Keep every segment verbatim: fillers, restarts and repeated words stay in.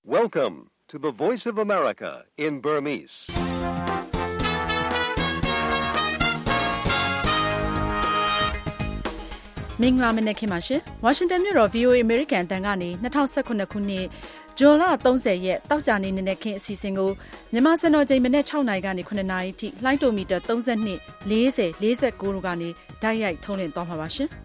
Welcome to the Voice of America in Burmese. ။မင်္ဂလာမနက်ခင်းပါရှင်။ Washington မြို့တော် ဗွီအိုအေ American အသံကနေ၂၀၁၇ခုနှစ်ဇွန်လ၃၀ရက်တောက်ကြနေနက်ခင်းအစီအစဉ်ကိုမြန်မာစံတော်ချိန်မနက်၆နာရီကနေခုနှစ်နာရီအထိလှိုင်းတိုမီတာ၃၂ ၄၀ ၄၉တို့ကနေတိုက်ရိုက်ထုတ်လွှင့်သွားမှာပါရှင်။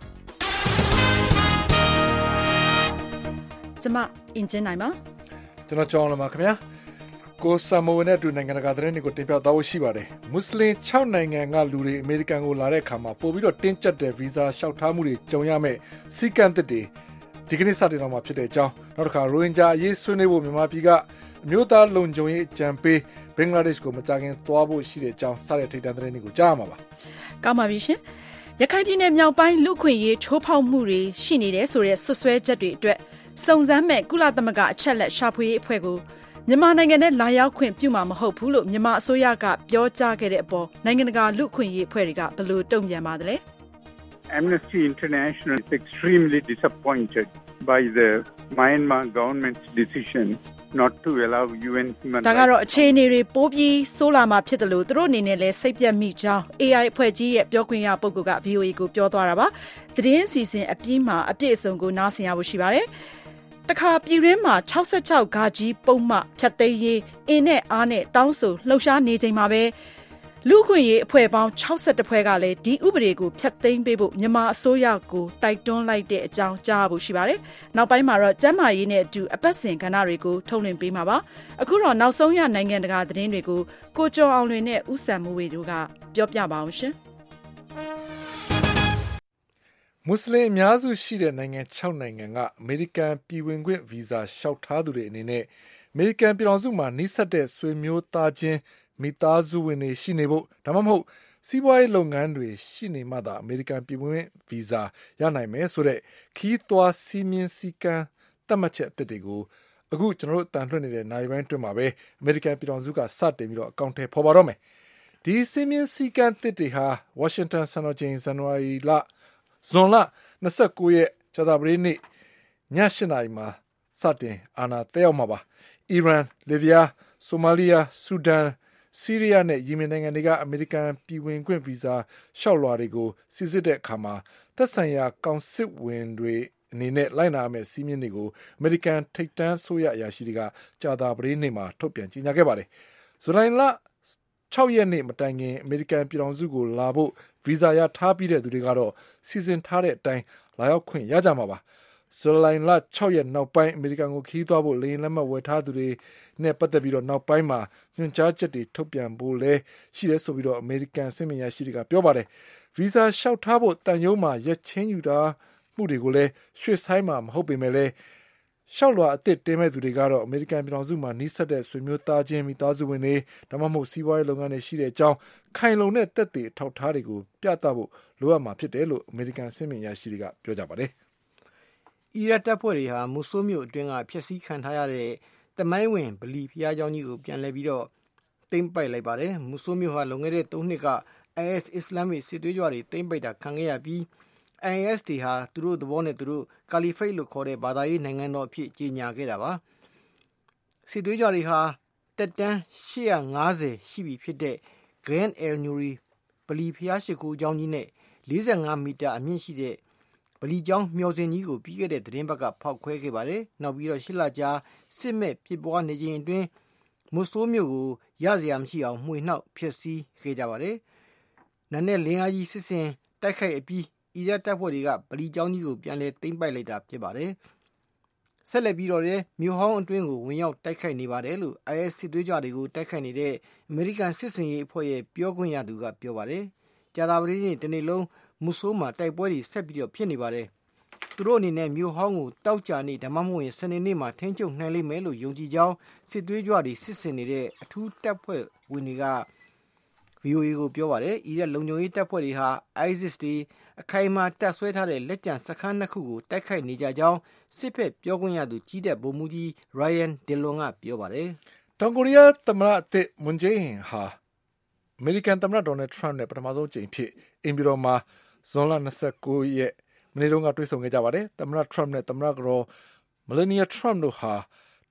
ကျွန်မအင်ဂျင်နိုင်ပါကျွန်တော်ကြောင်းလာပါခင်ဗျာကိုဆာမိုနဲ့အတူနိုင်ငံတကာသတင်းတွေကိုတင်ပြသွားဖို့ရှိပါတယ်မွတ်စလင်၆နိုင်ငံကလူတွေအမေရိကန်ကိုလာတဲ့အခါမှာပို့ပြီးတော့တင်းကျပ်တဲ့ဗီဇာလျှောက်ထားမှုတွေကြုံရမယ်စီကံတစ်တွေဒီကနေ့စတင်တော့မှာဖြစ်တဲ့အကြောင်းနောက်တစ်ခါရိုဟင်ဂျာအရေးဆွေးနွေးဖို့မြန်မာပြည်ကအမျိုးသားလုံခြုံရေးအကြံပေးဘင်္ဂလားဒေ့ရှ်ကိုမကြာခင်သွားဖို့ရှိတဲ့အကြောင်းစတဲ့ထိပ်တန်းသတင်းတွေကိုကြားရမှာပါကောင်းပါပြီရှင်ရခိုင်ပြည်နယ်မြောက်ပိုင်းလူခွင့်ရေးချိုးဖောက်မှုတွေရှိနေတယ်ဆိုတဲ့ဆွဆွဲချက်တွေအတွက်စုံစမ်းမဲ့ကုလသမဂ္ဂအချက်လက်ရှာဖွေရေးအဖွဲ့ကိုမြန်မာနိုင်ငံနဲ့လာရောက်ခွင့်ပြုမှာမဟုတ်ဘူးလို့မြန်မာအစိုးရကပြောကြားခဲ့တဲ့အပေါ်နိုင်ငံတကာလူခွင့်ရေးအဖွဲ့တွေကဘယ်လိုတုံ့ပြန်ပါသလဲ Amnesty International is extremely disappointed by the Myanmar government's decision not to allow U N human rights ဒါကတော့အခြေအနေတွေပိုးပြီးဆိုးလာမှာဖြစ်တယ်လို့သူတို့အနေနဲ့လည်းစိတ်ပြတ်မိကြောင်း A I အဖွဲ့ကြီးရဲ့ပြောခွင့်ရပုဂ္ဂိုလ်က V O A ကိုပြောသွားတာပါသတင်းစီစဉ်အပြီးမှာအပြည့်အစုံကိုနားဆင်ရဖို့ရှိပါတယ်တခါပြည်ရင်းမှာ၆၆ဂါကြီးပုံမှဖြတ်သိမ်းရေးအင်းနဲ့အားနဲ့တောင်းဆိုလှုပ်ရှားနေချိန်မှာပဲလူခွင့်ရေးအဖွဲ့ပေါင်း၆၁ဖွဲ့ကလည်းဒီဥပဒေကိုဖြတ်သိမ်းပေးဖို့မြန်မာအစိုးရကိုတိုက်တွန်းလိုက်တဲ့အကြောင်းကြားဖို့ရှိပါတယ်။နောက်ပိုင်းမှာတော့ကျန်းမာရေးနဲ့အတူအပတ်စဉ်ကဏ္ဍတွေကိုထုတ်လွှင့်ပေးမှာပါ။အခုတော့နောက်ဆုံးရနိုင်ငံတကာသတင်းတွေကိုကိုကျော်အောင်လွင်နဲ့ဦးစံမိုးဝေတို့ကပြောပြပါအောင်ရှင်။မွတ်စလင်အများစုရှိတဲ့နိုင်ငံ၆နိုင်ငံကအမေရိကန်ပြည်ဝင်ခွင့်ဗီဇာလျှောက်ထားသူတွေအနေနဲ့အမေရိကန်ပြည်ထောင်စုမှာနှိစက်တဲ့ဆွေမျိုးသားချင်းမိသားစုဝင်တွေရှိနေဖို့ဒါမှမဟုတ်စီးပွားရေးလုပ်ငန်းတွေရှိနေမှသာအမေရိကန်ပြည်ဝင်ခွင့်ဗီဇာရနိုင်မယ်ဆိုတဲ့ခီးသွွားစီမင်းစည်းကမ်းသတ်မှတ်ချက်အသစ်တွေကိုအခုကျွန်တော်တို့တန်လွှင့်နေတဲ့နိုင်ပိုင်းတွင်မှာပဲအမေရိကန်ပြည်ထောင်စုကစတင်ပြီးတော့အကောင့်ထဲပေါ်ပါတော့မယ်ဒီစီမင်းစည်းကမ်းသစ်တွေဟာဝါရှင်တန်စံတော်ချိန်ဇန်နဝါရီလဇွန်လ၂၉ရက်ကြာသပတေးနေ့ည၈နာရီမှာစတင်အာဏာသက်ရောက်မှာပါအီရန်လီဗီးယားဆိုမာလီယာဆူဒန်ဆီးရီးယားနဲ့ယီမင်နိုင်ငံတွေကအမေရိကန်ပြည်ဝင်ခွင့်ဗီဇာလျှောက်လွှာတွေကိုစစ်ဆေးတဲ့အခါမှာသက်ဆိုင်ရာကောင်စစ်ဝင်တွေအနေနဲ့လိုက်နာမယ့်စည်းမျဉ်းတွေကိုအမေရိကန်ထိပ်တန်းဆိုရအရာရှိတွေကကြာသပတေးနေ့မှာထုတ်ပြန်ကြေညာခဲ့ပါတယ်ဇူလိုင်လ၆ရက်နေ့မတိုင်ခင်အမေရိကန်ပြည်ထောင်စုကိုလာဖို့ဗီဇာရထားပြီးတဲ့သူတွေကတော့စီစဉ်ထားတဲ့အတိုင်းလာရောက်ခွင့်ရကြမှာပါဇူလိုင်လ၆ရက်နောက်ပိုင်းအမေရိကန်ကိုခီးသွားဖို့လေယာဉ်လက်မှတ်ဝယ်ထားသူတွေနဲ့ပတ်သက်ပြီးတော့နောက်ပိုင်းမှာညွှန်ကြားချက်တွေထုတ်ပြန်ဖို့လည်းရှိတယ်ဆိုပြီးတော့အမေရိကန်စစ်မှန်ရရှိတွေကပြောပါတယ်ဗီဇာလျှောက်ထားဖို့တန်ရုံးမှာရက်ချင်းယူတာမှုတွေကိုလည်းရွှေ့ဆိုင်းမှာမဟုတ်ပေမဲ့လည်းလျှောက်လွှာအသစ်တင်မဲ့သူတွေကတော့အမေရိကန်ပြည်ထောင်စုမှာနှိစက်တဲ့ဆွေမျိုးသားချင်းမိသားစုဝင်တွေဒါမှမဟုတ်စီးပွားရေးလုပ်ငန်းတွေရှိတဲ့အကြောင်းခိုင်လုံတဲ့သက်သေထောက်ထားတွေကိုပြသဖို့လိုအပ်မှာဖြစ်တယ်လို့အမေရိကန်စစ်မှန်ရရှိတွေကပြောကြပါတယ်အီရတ်တပ်ဖွဲ့တွေဟာမူဆိုးမြို့အတွင်းကဖျက်ဆီးခံထားရတဲ့တမိုင်းဝင်ဗလီဘုရားကျောင်းကြီးကိုပြန်လည်ပြီးတော့သိမ်းပိုက်လိုက်ပါတယ်မူဆိုးမြို့ဟာလွန်ခဲ့တဲ့၃နှစ်က I S အစ္စလာမစ်စစ်သွေးကြွတွေသိမ်းပိုက်တာခံခဲ့ရပြီး I S တွေဟာသူတို့သဘောနဲ့သူတို့ကာလီဖိတ်လို့ခေါ်တဲ့ဘာသာရေးနိုင်ငံတော်အဖြစ်ကြေညာခဲ့တာပါစစ်သွေးကြွတွေဟာတက်တန်း၈၅၀ရှိပြီဖြစ်တဲ့ Grand El Nuri ဗလီဘုရားရှိခိုးကျောင်းကြီးနဲ့၄၅မီတာအမြင့်ရှိတဲ့ဗလီကျောင်းမျှော်စင်ကြီးကိုပြီးခဲ့တဲ့သတင်းပတ်ကဖောက်ခွဲခဲ့ပါတယ်။နောက်ပြီးတော့ရှစ်လကြာစစ်မဲ့ဖြစ်ပွားနေခြင်းအတွင်းမွတ်ဆိုးမြို့ကိုရစရာမရှိအောင်မှွေနှောက်ဖျက်ဆီးခဲ့ကြပါတယ်။နာနဲ့လင်းအားကြီးစစ်စင်တိုက်ခိုက်အပြီးအီရတ်တပ်ဖွဲ့တွေကဗလီကျောင်းကြီးကိုပြန်လည်သိမ်းပိုက်လိုက်တာဖြစ်ပါတယ်။ဆက်လက်ပြီးတော့လည်းမြို့ဟောင်းအတွင်းကိုဝင်ရောက်တိုက်ခိုက်နေပါတယ်လို့ I S စစ်သွေးကြွတွေကိုတိုက်ခိုက်နေတဲ့အမေရိကန်စစ်စင်ရေးအဖွဲ့ရဲ့ပြောခွင့်ရသူကပြောပါတယ်။ကြာသပတေးနေ့တနေ့လုံးမူဆိုးမှာတိုက်ပွဲတွေဆက်ပြီးတော့ဖြစ်နေပါတယ်။သူတို့အနေနဲ့မြို့ဟောင်းကိုတောက်ကြနေဓမ္မမဟုတ်ရင်စနေနေ့မှာထိန်းချုပ်နိုင်လိမ့်မယ်လို့ယုံကြည်ကြောင်းစစ်သွေးကြွတွေစစ်ဆင်နေတဲ့အထူးတပ်ဖွဲ့ဝင်တွေက V O A ကိုပြောပါတယ်။အီရတ်လုံခြုံရေးတပ်ဖွဲ့တွေဟာ ISIS တွေအခိုင်အမာတပ်ဆွဲထားတဲ့လက်ကျန်စခန်းနှစ်ခုကိုတိုက်ခိုက်နေကြကြောင်းစစ်ဖက်ပြောခွင့်ရသူကြီးတဲ့ဗိုလ်မှူးကြီး Ryan Dillon ကပြောပါတယ်။တောင်ကိုရီးယားသမ္မတအသစ်မွန်ဂျေးအင်ဟာအမေရိကန်သမ္မတဒေါ်နယ်ထရမ့်နဲ့ပထမဆုံးကြိမ်ဖြစ်အင်ဘီရောမှာဇွန်လ၂၉ရက်မနေ့တုန်းကတွေ့ဆုံခဲ့ကြပါတယ်သမ္မတထရမ့်နဲ့သမ္မတကတော်မလနီယာထရမ့်တို့ဟာ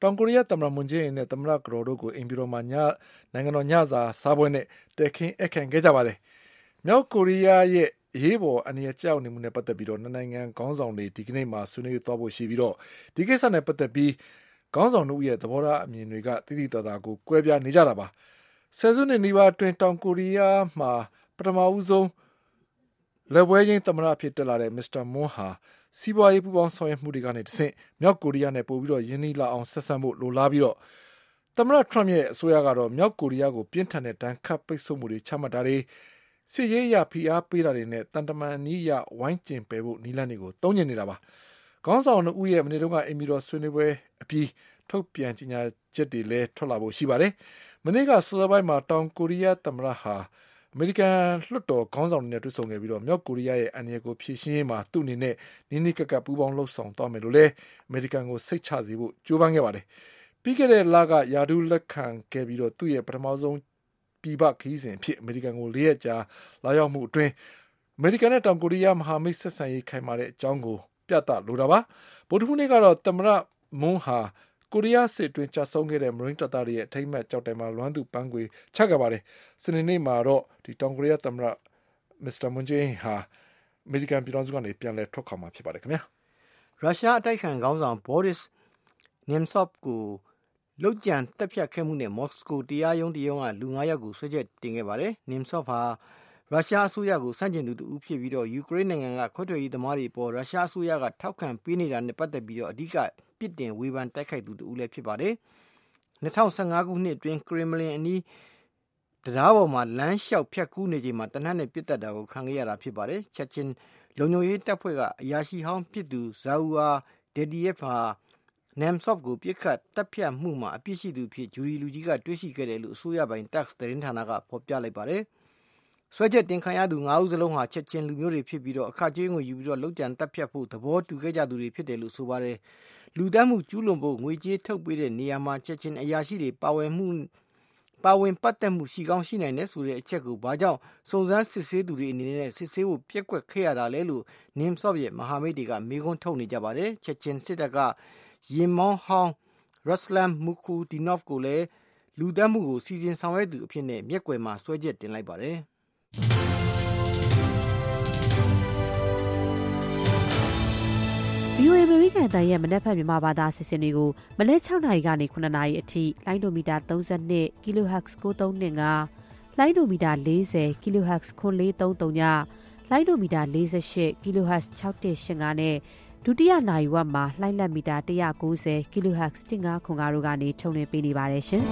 တောင်ကိုရီးယားသမ္မတမွန်ဂျေးအင်နဲ့သမ္မတကတော်တို့ကိုအိမ်ပြည်တော်မှာညနိုင်ငံတော်ညစာစားပွဲနဲ့တဲခင်းအခမ်းခဲ့ကြပါတယ်မြောက်ကိုရီးယားရဲ့အရေးပေါ်အနေနဲ့ကြောက်နေမှုနဲ့ပတ်သက်ပြီးတော့နိုင်ငံခေါင်းဆောင်တွေဒီကနေ့မှဆွေးနွေးသွားဖို့ရှိပြီးတော့ဒီကိစ္စနဲ့ပတ်သက်ပြီးခေါင်းဆောင်တို့ရဲ့သဘောထားအမြင်တွေကတိတိတသားကိုကွဲပြားနေကြတာပါဆယ်စုနှစ်နီးပါးအတွင်းတောင်ကိုရီးယားမှာပထမဦးဆုံးလက်ဝဲချင်းသမ္မတဖြစ်တက်လာတဲ့မစ္စတာမွန်းဟာစီးပွားရေးပူးပေါင်းဆောင်ရွက်မှုတွေကနေတဆင့်မြောက်ကိုရီးယားနဲ့ပို့ပြီးတော့ယင်းနှီးလာအောင်ဆက်ဆံဖို့လိုလားပြီးတော့သမ္မတထရမ့်ရဲ့အစိုးရကတော့မြောက်ကိုရီးယားကိုပြင်းထန်တဲ့ဒဏ်ခတ်ပိတ်ဆို့မှုတွေချမှတ်တာတွေစစ်ရေးအရဖိအားပေးတာတွေနဲ့တန်တမန်နီးရဝိုင်းကျင်ပယ်ဖို့နီးလန်းတွေကိုတုံ့ပြန်နေတာပါခေါင်းဆောင်တို့ဦးရဲ့မနေ့တုန်းကအင်မီတော်ဆွေးနွေးပွဲအပြီးထုတ်ပြန်ကြေညာချက်တွေလည်းထွက်လာဖို့ရှိပါတယ်မနေ့ကစောစောပိုင်းမှာတောင်ကိုရီးယားသမ္မတဟာအမေရိကန်လွှတ်တော်ခေါင်းဆောင်တွေနဲ့တွေ့ဆုံခဲ့ပြီးတော့မြောက်ကိုရီးယားရဲ့အန္တရာယ်ကိုဖြေရှင်းရေးမှာသူ့အနေနဲ့နီးနီးကပ်ကပ်ပူးပေါင်းလှုပ်ဆောင်သွားမယ်လို့လည်းအမေရိကန်ကိုစိတ်ချစေဖို့ကြိုးပမ်းခဲ့ပါတယ်ပြီးခဲ့တဲ့လကယာဒူးလက်ခံခဲ့ပြီးတော့သူ့ရဲ့ပထမဆုံးပြည်ပခရီးစဉ်ဖြစ်အမေရိကန်ကိုလေးရက်ကြာလာရောက်မှုအတွင်းအမေရိကန်နဲ့တောင်ကိုရီးယားမဟာမိတ်ဆက်ဆံရေးခိုင်မာတဲ့အကြောင်းကိုပြသလိုတာပါဗုဒ္ဓဟူးနေ့ကတော့သမ္မတမွန်းဟာကိုရီးယားစစ်တွင်ကြာဆုံးခဲ့တဲ့မရင်းတပ်သားတွေရဲ့အထိမ်းအမှတ်ကြောက်တိုင်မှာလွမ်းသူပန်းခွေချခဲ့ပါတယ်စနေနေ့မှာတော့ဒီတောင်ကိုရီးယားသမ္မတမစ္စတာမွန်ဂျေးဟာအမေရိကန်ပြည်ထောင်စုကနေပြန်လည်ထွက်ခွာမှာဖြစ်ပါတယ်ခင်ဗျာရုရှားအတိုက်ခံခေါင်းဆောင်ဘောရစ်နမ်ဆော့ဗ်ကိုလုတ်ကြံတက်ဖြတ်ခဲ့မှုနဲ့မော်စကိုတရားရုံးတရုံးကလူငါးယောက်ကိုဆွဲချက်တင်ခဲ့ပါတယ်နမ်ဆော့ဗ်ဟာရုရှားအစိုးရကိုစန့်ကျင်သူတူဖြစ်ပြီးတော့ယူကရိန်းနိုင်ငံကခွဲထွက်ရေးသမားတွေပေါ်ရုရှားအစိုးရကထောက်ခံပေးနေတာနဲ့ပတ်သက်ပြီးတော့အဓိကပြစ်တင်ဝေဖန်တိုက်ခိုက်သူတူလည်းဖြစ်ပါတယ်၂၀၁၅ခုနှစ်အတွင်းကရင်မလင်အနီးတရားပေါ်မှာလမ်းလျှောက်ဖြတ်ကူးနေချိန်မှာတနတ်နဲ့ပြစ်တက်တာကိုခံခဲ့ရတာဖြစ်ပါတယ်ချက်ချင်းလုံခြုံရေးတပ်ဖွဲ့ကအရာရှိဟောင်းဖြစ်သူဇာအူအာဒေဒီယက်ဟာနမ်ဆော့ဗ်ကိုပြစ်ခတ်တပ်ဖြတ်မှုမှာအပြစ်ရှိသူဖြစ်ဂျူရီလူကြီးကတွေ့ရှိခဲ့တယ်လို့အစိုးရပိုင် Tax သတင်းဌာနကဖော်ပြလိုက်ပါတယ်ဆွဲချက်တင်ခံရသူငါးဦးစလုံးဟာချက်ချင်းလူမျိုးတွေဖြစ်ပြီးတော့အခကြေးငွေယူပြီးတော့လုံခြံတပ်ဖြတ်ဖို့သဘောတူခဲ့ကြသူတွေဖြစ်တယ်လို့ဆိုပါတယ်လူသတ်မှုကျူးလွန်ဖို့ငွေကြေးထုတ်ပေးတဲ့နေရာမှာချက်ချင်းအရာရှိတွေပါဝင်မှုပါဝင်ပတ်သက်မှုရှိကောင်းရှိနိုင်တယ်ဆိုတဲ့အချက်ကိုဘာကြောင့်စုံစမ်းစစ်ဆေးသူတွေအနေနဲ့စစ်ဆေးဖို့ပြက်ကွက်ခဲ့ရတာလဲလို့နမ်ဆော့ဗ်ရဲ့မဟာမိတ်တွေကမေးခွန်းထုတ်နေကြပါတယ်ချက်ချင်းစစ်တပ်ကရင်မောင်းဟောင်းရက်စလမ်မူကူဒီနော့ဖ်ကိုလည်းလူသတ်မှုကိုစီစဉ်ဆောင်ရွက်သူအဖြစ်နဲ့မျက်ကွယ်မှာဆွဲချက်တင်လိုက်ပါတယ်ဗီအိုအေ အမေရိကန်အသံရဲ့မနက်ဖြန်မြန်မာဘာသာအစီအစဉ်တွေကိုမနက်၆နာရီကနေ၇နာရီအထိလိုင်းဒိုမီတာ၃၂ kilohertz ၉၃၂၅လိုင်းဒိုမီတာ၄၀ kilohertz ၉၄၃၃ညလိုင်းဒိုမီတာ၄၈ kilohertz ၆၁၈၅နဲ့ဒုတိယနာရီဝက်မှာလိုင်းလက်မီတာ၁၉၀ kilohertz ၁၅ခွန်၅တို့ကနေထုတ်လွှင့်ပေးနေပါတယ်ရှင်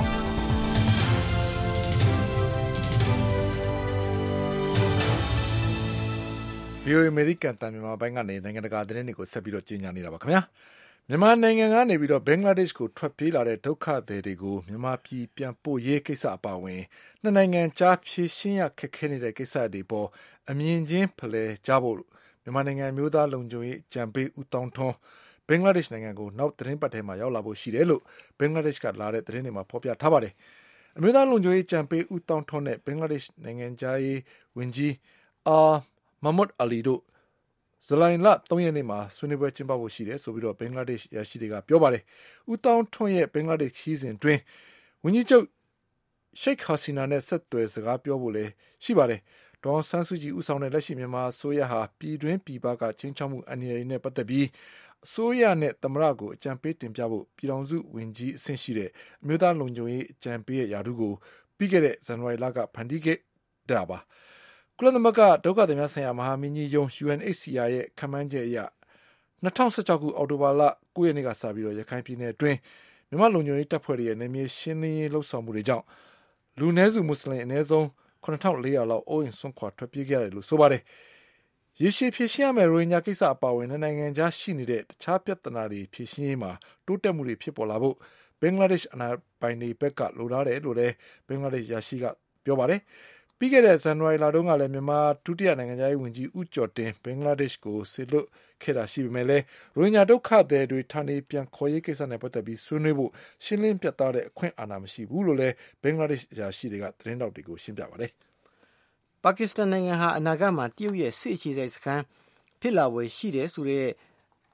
ဗီအိုအေ အမေရိကန်တန်မြန်မာပိုင်းကနေနိုင်ငံတကာသတင်းတွေကိုဆက်ပြီးတော့ကြီးညာနေတာပါခင်ဗျာမြန်မာနိုင်ငံကနေပြီးတော့ဘင်္ဂလားဒေ့ရှ်ကိုထွက်ပြေးလာတဲ့ဒုက္ခသည်တွေကိုမြန်မာပြည်ပြန်ပို့ရေးကိစ္စအပါအဝင်နှစ်နိုင်ငံကြားဖြေရှင်းရခက်ခဲနေတဲ့ကိစ္စတွေပေါ်အမြင်ချင်းဖလှယ်ကြဖို့မြန်မာနိုင်ငံမျိုးသားလုံခြုံရေးကြံပေးဦးတောင်းထွန်းဘင်္ဂလားဒေ့ရှ်နိုင်ငံကိုနောက်သတင်းပတ်ထဲမှာရောက်လာဖို့ရှိတယ်လို့ဘင်္ဂလားဒေ့ရှ်ကလာတဲ့သတင်းတွေမှာဖော်ပြထားပါတယ်အမျိုးသားလုံခြုံရေးကြံပေးဦးတောင်းထွန်းတဲ့ဘင်္ဂလားဒေ့ရှ်နိုင်ငံသားရေးဝန်ကြီးအာမမတ်အလီတို့ဇူလိုင်လ၃ရက်နေ့မှာဆွေးနွေးပွဲကျင်းပဖို့ရှိတယ်ဆိုပြီးတော့ဘင်္ဂလားဒေ့ရှ်ရရှိတွေကပြောပါတယ်။ဦးတောင်းထွန်းရဲ့ဘင်္ဂလားဒေ့ရှ်ခီးစဉ်တွင်ဝန်ကြီးချုပ်ရှိတ်ဟာစီနာနဲ့ဆက်သွယ်စကားပြောဖို့လည်းရှိပါတယ်။ဒေါ်ဆန်းစုကြည်ဦးဆောင်တဲ့လက်ရှိမြန်မာအစိုးရဟာပြည်တွင်းပြည်ပကချင်းချောက်မှုအန္တရာယ်နဲ့ပတ်သက်ပြီးအစိုးရနဲ့သမ္မတကိုအကြံပေးတင်ပြဖို့ပြည်ထောင်စုဝန်ကြီးအဆင့်ရှိတဲ့အမျိုးသားလုံခြုံရေးအကြံပေးရဲ့ယာတုကိုပြီးခဲ့တဲ့ဇန်နဝါရီလကဖန်တီးခဲ့တာပါ။ကုလသမဂ္ဂဒုက္ခသည်များဆိုင်ရာမဟာမင်းကြီးရုံး ယူအန်အိတ်စီအာ ရဲ့ခန့်မှန်းချက်အရ၂၀၁၆ခုအောက်တိုဘာလ၉ရက်နေ့ကစပြီးတော့ရခိုင်ပြည်နယ်အတွင်းမြန်မာလုံခြုံရေးတပ်ဖွဲ့တွေရဲ့နယ်မြေရှင်းလင်းရေးလှုပ်ဆောင်မှုတွေကြောင့်လူနည်းစုမွတ်စလင်အနည်းဆုံးခုနှစ်ထောင်လေးရာလောက်အိုးအိမ်စွန့်ခွာထွက်ပြေးခဲ့ရတယ်လို့ဆိုပါတယ်။ရေရှည်ဖြေရှင်းရမယ့်ရိုဟင်ဂျာကိစ္စအပါအဝင်နိုင်ငံခြားရှိနေတဲ့တခြားပြဿနာတွေဖြေရှင်းရေးမှာတိုးတက်မှုတွေဖြစ်ပေါ်လာဖို့ဘင်္ဂလားဒေ့ရှ်အနာပိုင်တွေဘက်ကလိုလားတယ်လို့လည်းဘင်္ဂလားဒေ့ရှ်ရရှိကပြောပါတယ်။ပြီးခဲ့တဲ့ဇန်နဝါရီလတုန်းကလည်းမြန်မာဒုတိယနိုင်ငံသားရေးဝန်ကြီးဦးကျော်တင်ဘင်္ဂလားဒေ့ရှ်ကိုဆေလွတ်ခဲ့တာရှိပေမဲ့လည်းရိုဟင်ဂျာဒုက္ခသည်တွေဌာနေပြန်ခေါ်ရေးကိစ္စနဲ့ပတ်သက်ပြီးဆွေးနွေးဖို့ရှင်းလင်းပြသတဲ့အခွင့်အာဏာမရှိဘူးလို့လည်းဘင်္ဂလားဒေ့ရှ်အရာရှိတွေကသတင်းတောက်တွေကိုရှင်းပြပါတယ်။ပါကစ္စတန်နိုင်ငံဟာအနာဂတ်မှာတရုတ်ရဲ့စစ်အခြေစိုက်စခန်းဖြစ်လာဝယ်ရှိတယ်ဆိုတဲ့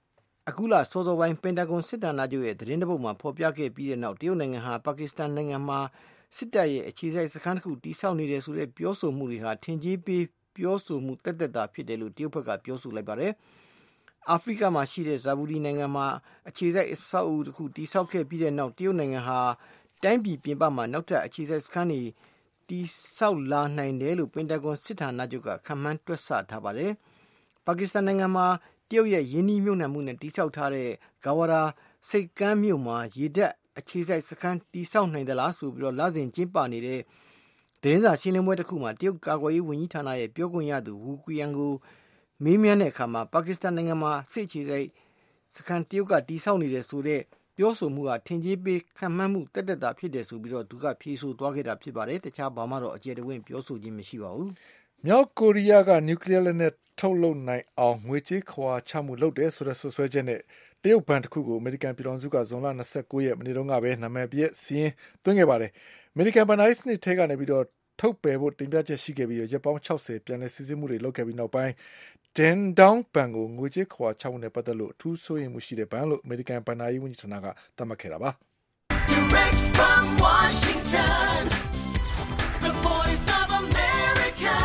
အခုလစောစောပိုင်းပင်တာဂွန်စစ်ဌာနချုပ်ရဲ့သတင်းတစ်ပုဒ်မှာဖော်ပြခဲ့ပြီးတဲ့နောက်တရုတ်နိုင်ငံဟာပါကစ္စတန်နိုင်ငံမှာစစ်တပ်ရဲ့အခြေစိုက်စခန်းတစ်ခုတည်ဆောက်နေတယ်ဆိုတဲ့ပြောဆိုမှုတွေဟာထင်ကြီးပေးပြောဆိုမှုတက်တက်တာဖြစ်တယ်လို့တရုတ်ဘက်ကပြောဆိုလိုက်ပါတယ်။အာဖရိကမှာရှိတဲ့ဇာဘူဒီနိုင်ငံမှာအခြေစိုက်အဆောက်အဦတစ်ခုတည်ဆောက်ခဲ့ပြီးတဲ့နောက်တရုတ်နိုင်ငံဟာတိုင်းပြည်ပြင်ပမှာနောက်ထပ်အခြေစိုက်စခန်းတွေတည်ဆောက်လာနိုင်တယ်လို့ပင်တာဂွန်စစ်ဌာနချုပ်ကခန့်မှန်းတွက်ဆထားပါတယ်။ပါကစ္စတန်နိုင်ငံမှာတရုတ်ရဲ့ယင်းနှီးမြှုပ်နှံမှုနဲ့တည်ဆောက်ထားတဲ့ဂါဝရာစိတ်ကမ်းမြို့မှာရေတပ်အခြေစိုက်စခန်းတည်ဆောက်နိုင်သလားဆိုပြီးတော့လစဉ်ကျင်းပနေတဲ့သတင်းစာရှင်းလင်းပွဲတစ်ခုမှာတရုတ်ကာကွယ်ရေးဝန်ကြီးဌာနရဲ့ပြောခွင့်ရသူဝူကွီယန်ကိုမေးမြန်းတဲ့အခါမှာပါကစ္စတန်နိုင်ငံမှာစစ်အခြေစိုက်စခန်းတရုတ်ကတည်ဆောက်နေတယ်ဆိုတဲ့ပြောဆိုမှုဟာထင်ကြီးပေးခံမှန်းမှုတက်တက်တာဖြစ်တယ်ဆိုပြီးတော့သူကဖြေဆိုသွားခဲ့တာဖြစ်ပါတယ်တခြားဘာမှတော့အကျေတဝင့်ပြောဆိုခြင်းမရှိပါဘူးမြောက်ကိုရီးယားကနျူကလ িয়ার လက်နက်ထုတ်လုပ်နိုင်အောင်ငွေကြေးခွာချမှုလုပ်တယ်ဆိုတဲ့ဆွဆွဲချက်နဲ့တရုတ်ဘဏ်တစ်ခုကိုအမေရိကန်ပြည်ထောင်စုကဇွန်လ၂၉ရက်မနေ့တုန်းကပဲနာမည်ပြည့်စီးရင်သွင်းခဲ့ပါတယ်အမေရိကန်ဘဏ္ဍာရေးစနစ်ထဲကနေပြီးတော့ထုတ်ပယ်ဖို့တင်ပြချက်ရှိခဲ့ပြီးရက်ပေါင်း၆၀ပြန်လည်စီစစ်မှုတွေလုပ်ခဲ့ပြီးနောက်ပိုင်းဒန်ဒေါင်းဘဏ်ကိုငွေကြေးခွာချမှုနဲ့ပတ်သက်လို့အထူးစိုးရိမ်မှုရှိတဲ့ဘဏ်လို့အမေရိကန်ဘဏ္ဍာရေးဝန်ကြီးဌာနကသတ်မှတ်ခဲ့တာပါ Direct from Washington The Voice of America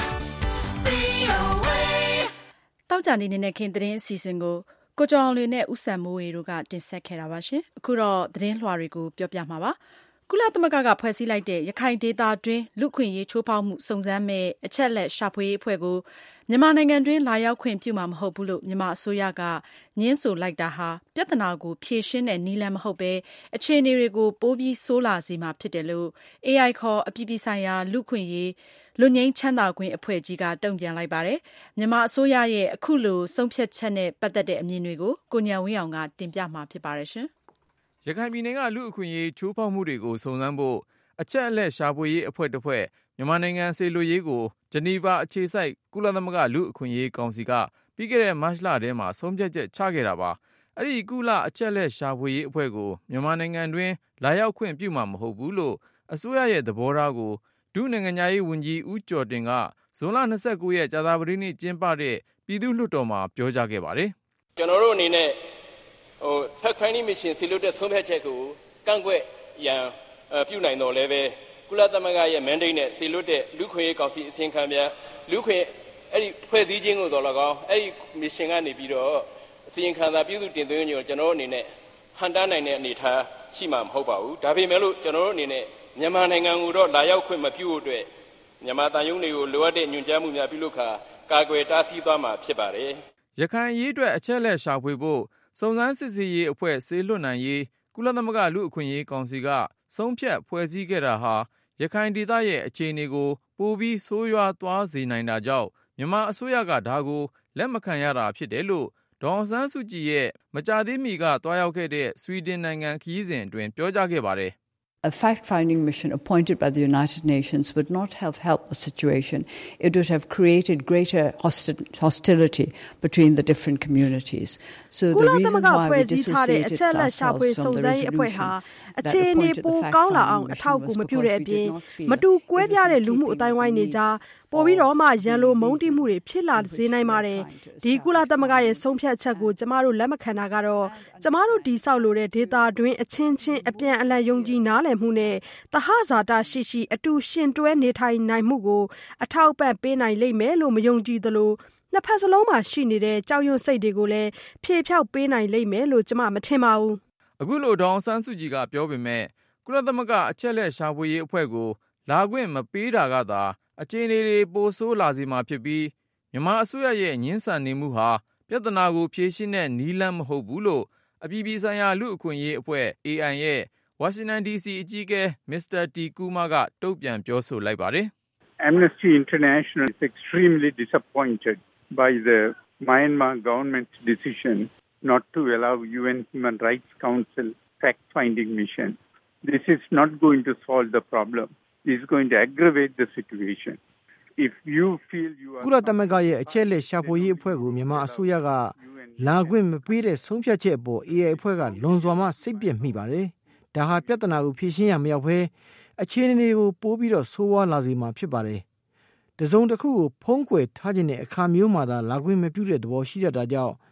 V O A တောက်ကြနေနေတဲ့ခင်သတင်းအစီအစဉ်ကိုကိုကျော်အောင်လွင်နဲ့ဦးစံမိုးဝေတို့ကတင်ဆက်ခဲ့တာပါရှင်အခုတော့သတင်းလွှာတွေကိုပြောပြမှာပါကုလသမဂ္ဂကဖွဲ့စည်းလိုက်တဲ့ရခိုင်ဒေသတွင်းလူခွင့်ရေးချိုးဖောက်မှုစုံစမ်းမဲ့အချက်လက်ရှာဖွေရေးအဖွဲ့ကိုမြန်မာနိုင်ငံတွင်းလာရောက်ခွင့်ပြုမှာမဟုတ်ဘူးလို့မြန်မာအစိုးရကညှင်းဆိုလိုက်တာဟာပြဿနာကိုဖြေရှင်းတဲ့နည်းလမ်းမဟုတ်ပဲအခြေအနေတွေကိုပိုပြီးဆိုးလာစေမှာဖြစ်တယ်လို့ အေးအိုင် ခေါ်အပြည်ပြည်ဆိုင်ရာလူခွင့်ရေးလူငင်းချမ်းသာခွင့်အဖွဲ့ကြီးကတုံ့ပြန်လိုက်ပါတယ်မြန်မာအစိုးရရဲ့အခုလိုဆုံးဖြတ်ချက်နဲ့ပတ်သက်တဲ့အမြင်တွေကိုကိုညံဝင်းအောင်ကတင်ပြမှာဖြစ်ပါတယ်ရှင်ရခိုင်ပြည်နယ်ကလူအခွင့်အရေးချိုးဖောက်မှုတွေကိုစုံစမ်းဖို့အချက်အလက်ရှာဖွေရေးအဖွဲ့တစ်ဖွဲ့မြန်မာနိုင်ငံစေလိုရေးကိုဂျနီဗာအခြေစိုက်ကုလသမဂ္ဂလူအခွင့်အရေးကောင်စီကပြီးခဲ့တဲ့မတ်လထဲမှာဆုံးဖြတ်ချက်ချခဲ့တာပါအဲ့ဒီကုလအချက်အလက်ရှာဖွေရေးအဖွဲ့ကိုမြန်မာနိုင်ငံတွင်းလာရောက်ခွင့်ပြုမှာမဟုတ်ဘူးလို့အစိုးရရဲ့သဘောထားကိုဒုနိုင်ငံသားရေးဝန်ကြီးဦးကျော်တင်ကဇွန်လ၂၉ရက်ကြာသပတေးနေ့ကျင်းပတဲ့ပြည်သူ့လွှတ်တော်မှာပြောကြားခဲ့ပါတယ်ကျွန်တော်တို့အနေနဲ့ဟို fact finding mission ဆီလို့တဲ့ဆုံးဖြတ်ချက်ကိုကန့်ကွက်ရန်ပြုနိုင်တော်လဲပဲကုလသမဂ္ဂရဲ့ mandate နဲ့ဆီလို့တဲ့လူခွင့်ရေးကောင်စီအစည်းအဝေးများလူခွင့်အဲ့ဒီဖွဲ့စည်းခြင်းကိုတော်၎င်းအဲ့ဒီ mission ကနေပြီးတော့အစည်းအဝေးခံစာပြုစုတင်သွင်းခြင်းကိုကျွန်တော်တို့အနေနဲ့ဟန်တားနိုင်တဲ့အနေအထားရှိမှာမဟုတ်ပါဘူးဒါပေမဲ့လို့ကျွန်တော်တို့အနေနဲ့မြန်မာနိုင်ငံကိုတော့လာရောက်ခွင့်မပြုဖို့အတွက်မြန်မာတန်ယုံတွေကိုလိုအပ်တဲ့ညွှန်ကြားမှုများပြုလုပ်ခါကာကွယ်တားဆီးသွားမှာဖြစ်ပါတယ်ရခိုင်ရေးအတွက်အချက်လက်ရှာဖွေဖို့စုံစမ်းစစ်ဆေးရေးအဖွဲ့ဆေးလွတ်နိုင်ရေးကုလသမဂ္ဂလူအခွင့်အရေးကောင်စီကဆုံးဖြတ်ဖွဲ့စည်းခဲ့တာဟာရခိုင်ဒေသရဲ့အခြေအနေကိုပိုပြီးဆိုးရွားသွားစေနိုင်တာကြောင့်မြန်မာအစိုးရကဒါကိုလက်မခံရတာဖြစ်တယ်လို့ဒေါ်အောင်ဆန်းစုကြည်ရဲ့မကြာသေးမီကတွားရောက်ခဲ့တဲ့ဆွီဒင်နိုင်ငံခရီးစဉ်အတွင်းပြောကြားခဲ့ပါတယ် A fact-finding mission appointed by the United Nations would not have helped the situation. It would have created greater hosti- hostility between the different communities. So the reason why we dissociated ourselves from the resolution that appointed the fact-finding mission was because we did not feel it was keeping the needs ပိုပြီးတော့မှရန်လိုမုန်းတိမှုတွေဖြစ်လာစေနိုင်ပါတယ်ဒီကုလသမဂ္ဂရဲ့ဆုံးဖြတ်ချက်ကိုကျမတို့လက်မခံတာကတော့ကျမတို့တိဆောက်လိုတဲ့ဒေတာတွင်အချင်းချင်းအပြန်အလှန်ယုံကြည်နားလည်မှုနဲ့တဟဇာတာရှိရှိအတူရှင်တွဲနေထိုင်နိုင်မှုကိုအထောက်ပံ့ပေးနိုင်လိမ့်မယ်လို့မယုံကြည်သလိုနှစ်ဖက်စလုံးမှာရှိနေတဲ့ကြောက်ရွံ့စိတ်တွေကိုလည်းဖြေဖြောက်ပေးနိုင်လိမ့်မယ်လို့ကျမမထင်ပါဘူးအခုလိုဒေါ်အောင်ဆန်းစုကြည်ကပြောပေမဲ့ကုလသမဂ္ဂအချက်လက်ရှာဖွေရေးအဖွဲ့ကိုလာခွင့်မပေးတာကသာအခြေအနေတွေပိုဆိုးလာစေမှာဖြစ်ပြီးမြန်မာအစိုးရရဲ့ညှင်းဆန်နေမှုဟာပြဿနာကိုဖြေရှင်းတဲ့နည်းလမ်းမဟုတ်ဘူးလို့အပြည်ပြည်ဆိုင်ရာလူအခွင့်အရေးအဖွဲ့ အေးအိုင် ရဲ့ဝါရှင်တန်ဒီစီအကြီးအကဲမစ္စတာတီကူမာကတုံ့ပြန်ပြောဆိုလိုက်ပါတယ် Amnesty International is extremely disappointed by the Myanmar government's decision not to allow U N Human Rights Council fact-finding mission. This is not going to solve the problem. Is going to aggravate the situation. If you feel you are ကုလသမဂ္ဂရဲ့အချက်လက်ရှာဖွေရေးအဖွဲ့ကိုမြန်မာအစိုးရကလာခွင့်မပေးတဲ့ဆုံးဖြတ်ချက်အပေါ် အေးအိုင် အဖွဲ့ကလွန်စွာမှစိတ်ပြည့်မိပါတယ်။ဒါဟာပြဿနာကိုဖြေရှင်းရမရောက်ဘဲအခြေအနေတွေကိုပိုပြီးတော့ဆိုးဝါးလာစေမှာဖြစ်ပါတယ်။တစုံတစ်ခုကိုဖုံးကွယ်ထားခြင်းတဲ့အခါမျိုးမှသာလာခွင့်မပြုတဲ့သဘောရှိတတ်တာကြောင့်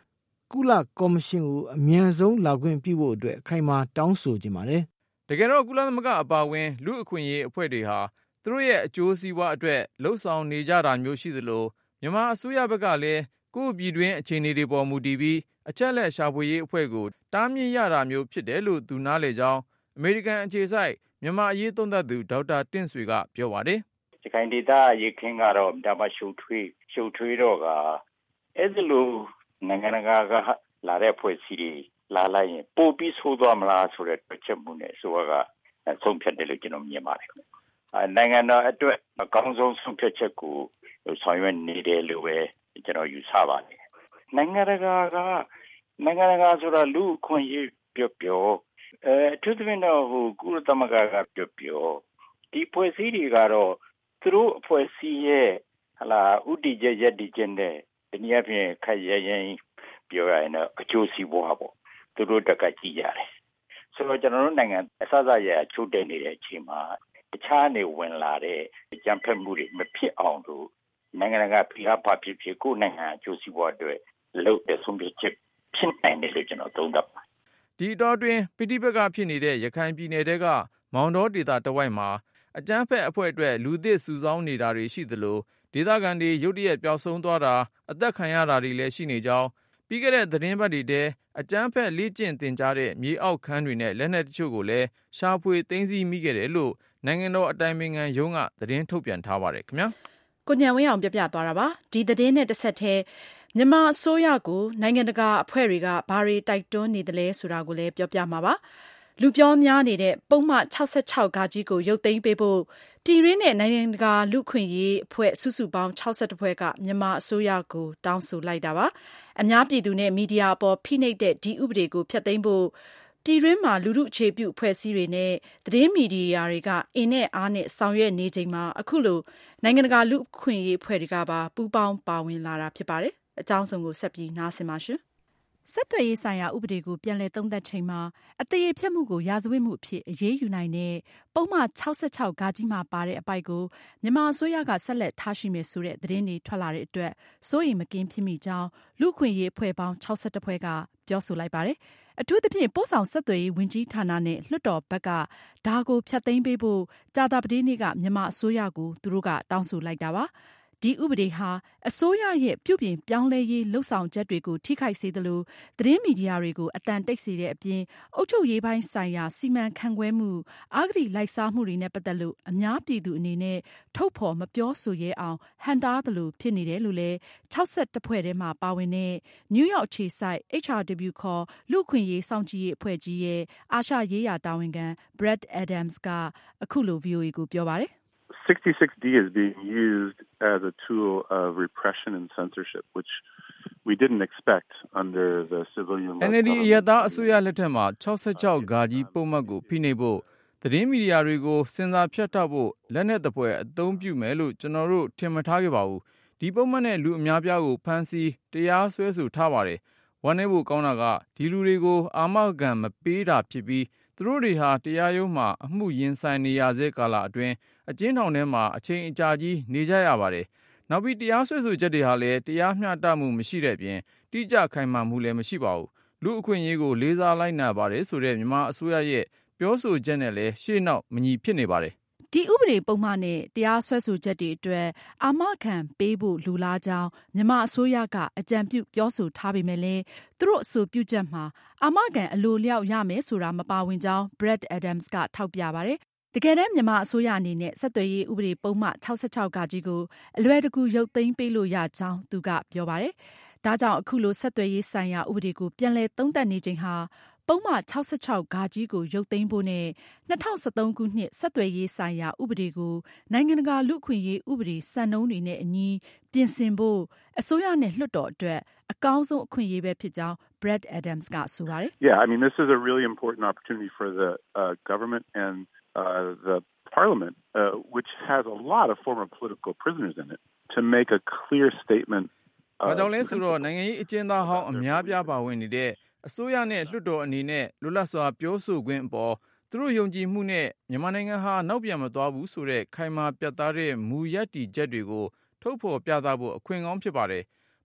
ကုလကော်မရှင်ကိုအမြန်ဆုံးလာခွင့်ပြုဖို့အတွက်အခိုင်အမာတောင်းဆိုကြပါတယ်တကယ်တော့ကုလသမဂ္ဂအပါအဝင်လူအခွင့်အရေးအဖွဲ့တွေဟာသူတို့ရဲ့အကျိုးစီးပွားအတွက်လှုပ်ဆောင်နေကြတာမျိုးရှိသလိုမြန်မာအစိုးရဘက်ကလည်းကိုယ့်ပြည်တွင်းအခြေအနေတွေပေါ်မူတည်ပြီးအချက်လက်ရှာဖွေရေးအဖွဲ့ကိုတားမြစ်ရတာမျိုးဖြစ်တယ်လို့သူနားလည်ကြောင်းအမေရိကန်အခြေစိုက်မြန်မာအရေးသုံးသပ်သူဒေါက်တာတင့်ဆွေကပြောပါတယ်။ဒီခိုင်ဒေတာရေခင်းကတော့ဒါမှရှုပ်ထွေးရှုပ်ထွေးတော့ကအဲ့ဒီလိုနိုင်ငံတကာကလာတဲ့ဖွဲ့စည်းတွေလာလိုက်ရင်ပိုပြီးဆိုးသွားမလားဆိုတဲ့တစ်ချက်မှုနဲ့ဆိုတော့ကဆုံးဖြတ်တယ်လို့ကျွန်တော်မြင်ပါတယ်။အဲနိုင်ငံတော်အတွက်အကောင်းဆုံးဆုံးဖြတ်ချက်ကိုဆောင်ရွက်နေတယ်လို့ပဲကျွန်တော်ယူဆပါတယ်။နိုင်ငံတကာကနိုင်ငံတကာဆိုတာလူအခွင့်အရေးပြောပြောအဲအထူးသဖြင့်တော့ဟိုကုလသမဂ္ဂကပြောပြောဒီဖွဲ့စည်းတွေကတော့သူတို့အဖွဲ့အစည်းရဲ့ဟလာဥတီချက်ရက်တီချက်နဲ့ဒီနည်းအားဖြင့်ခက်ရရင်ပြောရရင်တော့အကျိုးစီးပွားပေါ့သူတို့တက်ကကြည့်ရတယ်ဆိုတော့ကျွန်တော်တို့နိုင်ငံအစစရချိုးတက်နေတဲ့အချိန်မှာတခြားနေဝင်လာတဲ့ကြံဖက်မှုတွေမဖြစ်အောင်လို့နိုင်ငံကဖိအားပါဖြစ်ဖြစ်ကိုယ်နိုင်ငံအကျိုးစီးပွားတွေလုပ်တဲ့ဆုံးဖြတ်ချက်ဖြစ်နိုင်တယ်လို့ကျွန်တော်သုံးသပ်ပါဒီတော့တွင်ပိဋိပက္ခဖြစ်နေတဲ့ရခိုင်ပြည်နယ်တဲကမောင်တော်ဒေသတဝိုက်မှာအကြမ်းဖက်အဖွဲ့အတွက်လူသစ်စုဆောင်းနေတာတွေရှိသလိုဒေသခံတွေရုတ်တရက်ပျောက်ဆုံးသွားတာအသက်ခံရတာတွေလည်းရှိနေကြောင်းပြီးခဲ့တဲ့သတင်းပတ်တွေထဲအကြမ်းဖက်လေ့ကျင့်သင်ကြားတဲ့မြေအောက်ခန်းတွေနဲ့လက်နက်တချို့ကိုလည်းရှာဖွေသိမ်းဆည်းမိခဲ့တယ်လို့နိုင်ငံတော်အတိုင်ပင်ခံရုံးကသတင်းထုတ်ပြန်ထားပါတယ်ခင်ဗျာကိုညံဝင်းအောင်ပြပြသွားတာပါဒီသတင်းနဲ့တစ်ဆက်တည်းမြန်မာအစိုးရကိုနိုင်ငံတကာအဖွဲ့တွေကဘာတွေတိုက်တွန်းနေတယ်လဲဆိုတာကိုလည်းပြောပြမှာပါလူပြောများနေတဲ့ပုံမှန်၆၆ဂါကြီးကိုရုပ်သိမ်းပေးဖို့ပြည်ရင်းနဲ့နိုင်ငံတကာလူခွင့်ရေးအဖွဲ့စုစုပေါင်း၆၁ဖွဲ့ကမြန်မာအစိုးရကိုတောင်းဆိုလိုက်တာပါအများပြည်သူနဲ့မီဒီယာအပေါ်ဖိနှိပ်တဲ့ဒီဥပဒေကိုဖျက်သိမ်းဖို့ပြည်ရင်းမှာလူထုအခြေပြုအဖွဲ့အစည်းတွေနဲ့သတင်းမီဒီယာတွေကအင်းနဲ့အားနဲ့ဆောင်ရွက်နေချိန်မှာအခုလိုနိုင်ငံတကာလူခွင့်ရေးအဖွဲ့တွေကပါပူးပေါင်းပါဝင်လာတာဖြစ်ပါတယ်အကြောင်းစုံကိုဆက်ပြီးနားဆင်ပါရှင်ဆက်သွယ်ရေးဆိုင်ရာဥပဒေကိုပြန်လည်သုံးသပ်ချိန်မှာအသေးအဖြတ်မှုကိုရာဇဝတ်မှုအဖြစ်အရေးယူနိုင်တဲ့ပုံမှန်၆၆ဂါကြီးမှာပါတဲ့အပိုက်ကိုမြန်မာအစိုးရကဆက်လက်ထားရှိမယ်ဆိုတဲ့သတင်းတွေထွက်လာတဲ့အတွက်စိုးရိမ်မကင်းဖြစ်မိကြောင်းလူခွင့်ရေးအဖွဲ့ပေါင်း၆၁ဖွဲ့ကပြောဆိုလိုက်ပါတယ်အထူးသဖြင့်ပို့ဆောင်ဆက်သွယ်ရေးဝန်ကြီးဌာနနဲ့လွှတ်တော်ဘက်ကဒါကိုဖျက်သိမ်းပေးဖို့ကြာသပတေးနေ့ကမြန်မာအစိုးရကိုသူတို့ကတောင်းဆိုလိုက်တာပါဒီဥပဒေဟာအစိုးရရဲ့ပြုပြင်ပြောင်းလဲရေးလှုပ်ဆောင်ချက်တွေကိုထိခိုက်စေသလိုသတင်းမီဒီယာတွေကိုအတန်တိတ်စေတဲ့အပြင်အုပ်ချုပ်ရေးပိုင်းဆိုင်ရာစီမံခန့်ခွဲမှုအဂတိလိုက်စားမှုတွေနဲ့ပတ်သက်လို့အများပြည်သူအနေနဲ့ထုတ်ဖော်မပြောဆိုရဲအောင်ဟန်တားသလိုဖြစ်နေတယ်လို့လည်း၆၁ဖွဲ့ထဲမှာပါဝင်တဲ့နယူးယောက်အခြေစိုက် H R W ခေါ်လူ့အခွင့်အရေးစောင့်ကြည့်ရေးအဖွဲ့ကြီးရဲ့အာရှရေးရာတာဝန်ခံ Brad Adams ကအခုလို V O A ကိုပြောပါတယ် sixty-six D is being used as a tool of repression and censorship, which we didn't expect under the civilian N L D ရသားအစိုးရလက်ထက်မှာ၆၆ဂါကြီးပုံမှတ်ကိုဖိနှိပ်ဖို့သတင်းမီဒီယာတွေကိုစင်စာဖြတ်တောက်ဖို့လက်နက်တပွဲအသုံးပြုမယ်လို့ကျွန်တော်တို့ထင်မှတ်ထားခဲ့ပါဘူးဒီပုံမှတ်နဲ့လူအများပြားကိုဖမ်းဆီးတရားစွဲဆိုထားပါတယ်ဝမ်းနည်းဖို့ကောင်းတာကဒီလူတွေကိုအာမခံမပေးတာဖြစ်ပြီးသူတို့တွေဟာတရားရုံးမှာအမှုရင်ဆိုင်နေရဆဲကာလအတွင်းအကျဉ်းထောင်ထဲမှာအချိန်အကြာကြီးနေကြရပါတယ်။နောက်ပြီးတရားစွဲဆိုချက်တွေဟာလည်းတရားမျှတမှုမရှိတဲ့အပြင်တိကျခိုင်မာမှုလည်းမရှိပါဘူး။လူအခွင့်အရေးကိုလေးစားလိုက်နာပါတယ်ဆိုတဲ့မြန်မာအစိုးရရဲ့ပြောဆိုချက်နဲ့လည်းရှေ့နောက်မညီဖြစ်နေပါတယ်။ဒီဥပဒေပုံမှန်နဲ့တရားစွဲဆိုချက်တွေအတွက်အာမခံပေးဖို့လူလားကြောင်းမြန်မာအစိုးရကအကြံပြုပြောဆိုထားပေမဲ့လည်းသူတို့အဆိုပြုချက်မှာအာမခံအလိုလျောက်ရမယ်ဆိုတာမပါဝင်ကြောင်း Brad Adams ကထောက်ပြပါတယ်။တကယ်တမ်းမြန်မာအစိုးရအနေနဲ့ဆက်သွယ်ရေးဥပဒေပုံမှန်၆၆ဂါကြီးကိုအလွယ်တကူရုပ်သိမ်းပေးလို့ရကြောင်းသူကပြောပါတယ်။ဒါကြောင့်အခုလိုဆက်သွယ်ရေးဆိုင်ရာဥပဒေကိုပြန်လည်သုံးသပ်နေချိန်ဟာပုံမှန်၆၆ဂါကြီးကိုရုပ်သိမ်းဖို့နဲ့၂၀၁၃ခုနှစ်ဆက်သွယ်ရေးဆိုင်ရာဥပဒေကိုနိုင်ငံတကာလူ့အခွင့်အရေးဥပဒေစံနှုန်းတွေနဲ့အညီပြင်ဆင်ဖို့အစိုးရနဲ့လွှတ်တော်အတွက်အကောင်းဆုံးအခွင့်အရေးပဲဖြစ်ကြောင်း Brad Adams ကဆိုပါတယ်။ Yeah, I mean this is a really important opportunity for the uh, government and uh, the parliament, uh, which has a lot of former political prisoners in it, to make a clear statement. ဘာကြောင့်လဲဆိုတော့နိုင်ငံရေးအကျဉ်းသားဟောင်းအများပြားပါဝင်နေတဲ့အစိုးရနဲ့လွှတ်တော်အနေနဲ့လွတ်လပ်စွာပြောဆိုခွင့်အပေါ်သူတို့ယုံကြည်မှုနဲ့မြန်မာနိုင်ငံဟာနောက်ပြန်မသွားဘူးဆိုတဲ့ခိုင်မာပြတ်သားတဲ့မူရပ်တည်ချက်တွေကိုထုတ်ဖော်ပြသဖို့အခွင့်ကောင်းဖြစ်ပါတယ်။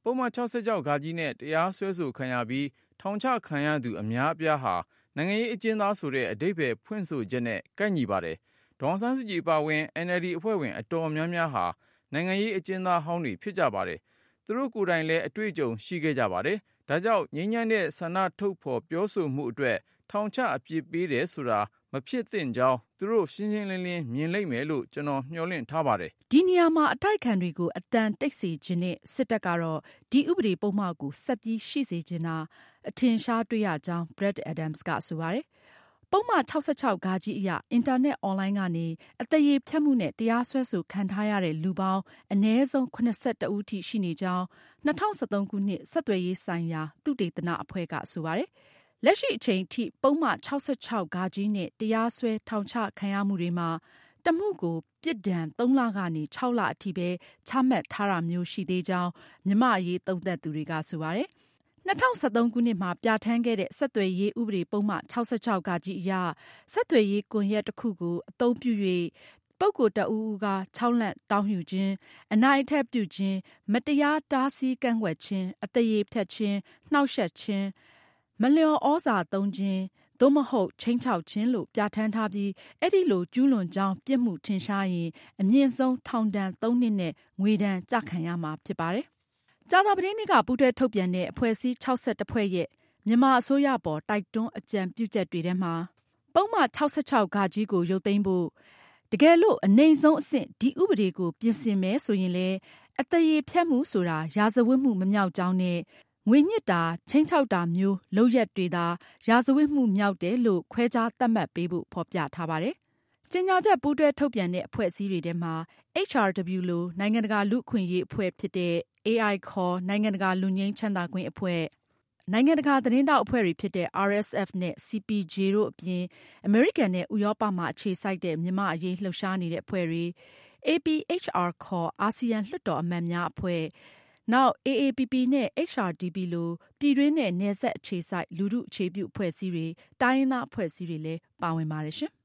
ပုံမှန်၆၆ဂါကြီးနဲ့တရားစွဲဆိုခံရပြီးထောင်ချခံရသူအများအပြားဟာနိုင်ငံရေးအကျဉ်းသားဆိုတဲ့အဓိပ္ပာယ်ဖွင့်ဆိုချက်နဲ့ကိုက်ညီပါတယ်။ဒေါ်အောင်ဆန်းစုကြည်ပါဝင် အန်အယ်လ်ဒီ အဖွဲ့ဝင်အတော်များများဟာနိုင်ငံရေးအကျဉ်းသားဟောင်းတွေဖြစ်ကြပါတယ်။သူတို့ကိုယ်တိုင်လည်းအတွေ့အကြုံရှိခဲ့ကြပါတယ်။ဒါကြောင့်ငြိမ်းချမ်းတဲ့ဆန္ဒထုတ်ဖော်ပြောဆိုမှုအတွက်ထောင်ချအပြစ်ပေးတယ်ဆိုတာမဖြစ်သင့်ကြောင်းသူတို့ရှင်းရှင်းလင်းလင်းမြင်လိမ့်မယ်လို့ကျွန်တော်မျှော်လင့်ထားပါတယ်။ဒီနေရာမှာအတိုက်ခံတွေကိုအတန်တိတ်စေခြင်းနဲ့စစ်တပ်ကတော့ဒီဥပဒေပုံမှန်ကိုဆက်ပြီးရှိစေခြင်းတာအထင်ရှားတွေ့ရကြောင်း Brad Adams ကဆိုပါတယ်။ပုံမှန်၆၆ဂါကြီးအရအင်တာနက်အွန်လိုင်းကနေအသရေဖျက်မှုနဲ့တရားစွဲဆိုခံထားရတဲ့လူပေါင်းအနည်းဆုံး၇၁ဦးထိရှိနေကြောင်း၂၀၁၃ခုနှစ်ဆက်သွယ်ရေးဆိုင်ရာသုတေသနအဖွဲ့ကဆိုပါတယ်။လက်ရှိအချိန်ထိပုံမှန်၆၆ဂါကြီးနဲ့တရားစွဲထောင်ချခံရမှုတွေမှာတမှုကိုပြစ်ဒဏ်သုံးလကနေ၆လအထိပဲချမှတ်ထားတာမျိုးရှိသေးကြောင်းမြန်မာ့အရေးသုံးသပ်သူတွေကဆိုပါတယ်။၂၀၁၃ခုနှစ်မှာပြဋ္ဌာန်းခဲ့တဲ့ဆက်သွယ်ရေးဥပဒေပုံမှန်၆၆ဂါကြီးအရဆက်သွယ်ရေးကွန်ရက်တစ်ခုကိုအသုံးပြု၍ပုဂ္ဂိုလ်တဦးဦးကခြောက်လှန့်တောင်းယူခြင်းအနိုင်အထက်ပြုခြင်းမတရားတားဆီးကန့်ကွက်ခြင်းအသရေဖျက်ခြင်းနှောက်ယှက်ခြင်းမလျော်ဩဇာသုံးခြင်းသို့မဟုတ်ခြိမ်းခြောက်ခြင်းလို့ပြဋ္ဌာန်းထားပြီးအဲ့ဒီလိုကျူးလွန်ကြောင်းပြစ်မှုထင်ရှားရင်အမြင့်ဆုံးထောင်ဒဏ်သုံးနှစ်နဲ့ငွေဒဏ်ကျခံရမှာဖြစ်ပါတယ်။ကြာသပတေးနေ့ကပူးတွဲထုတ်ပြန်တဲ့အဖွဲ့အစည်း၆၁ဖွဲ့ရဲ့မြန်မာအစိုးရပေါ်တိုက်တွန်းအကြံပြုချက်တွေထဲမှာပုံမှန်၆၆ဂါကြီးကိုရုပ်သိမ်းဖို့တကယ်လို့အနိုင်ဆုံးအဆင့်ဒီဥပဒေကိုပြင်ဆင်မယ်ဆိုရင်လည်းအသရေဖျက်မှုဆိုတာရာဇဝတ်မှုမမြောက်ကြောင်းနဲ့ငွေညှစ်တာချင်းချောက်တာမျိုးလုပ်ရက်တွေသာရာဇဝတ်မှုမြောက်တယ်လို့ခွဲခြားသတ်မှတ်ပေးဖို့ဖော်ပြထားပါတယ်။ကြေညာချက်ပူးတွဲထုတ်ပြန်တဲ့အဖွဲ့အစည်းတွေထဲမှာ H R W လိုနိုင်ငံတကာလူ့အခွင့်အရေးအဖွဲ့ဖြစ်တဲ့ A I ခေါ်နိုင်ငံတကာလူငြိမ်းချမ်းသာခွင့်အဖွဲ့နိုင်ငံတကာသတင်းတောက်အဖွဲ့တွေဖြစ်တဲ့ R S F နဲ့ C P J တို့အပြင်အမေရိကန်နဲ့ဥရောပမှာအခြေစိုက်တဲ့မြန်မာအရေးလှုပ်ရှားနေတဲ့အဖွဲ့တွေ A P H R ခေါ်အာဆီယံလွှတ်တော်အမတ်များအဖွဲ့နောက် A A P P နဲ့ H R D P လိုပြည်တွင်းနဲ့နယ်စပ်အခြေစိုက်လူထုအခြေပြုအဖွဲ့အစည်းတွေတိုင်းရင်းသားအဖွဲ့အစည်းတွေလည်းပါဝင်ပါတယ်ရှင်။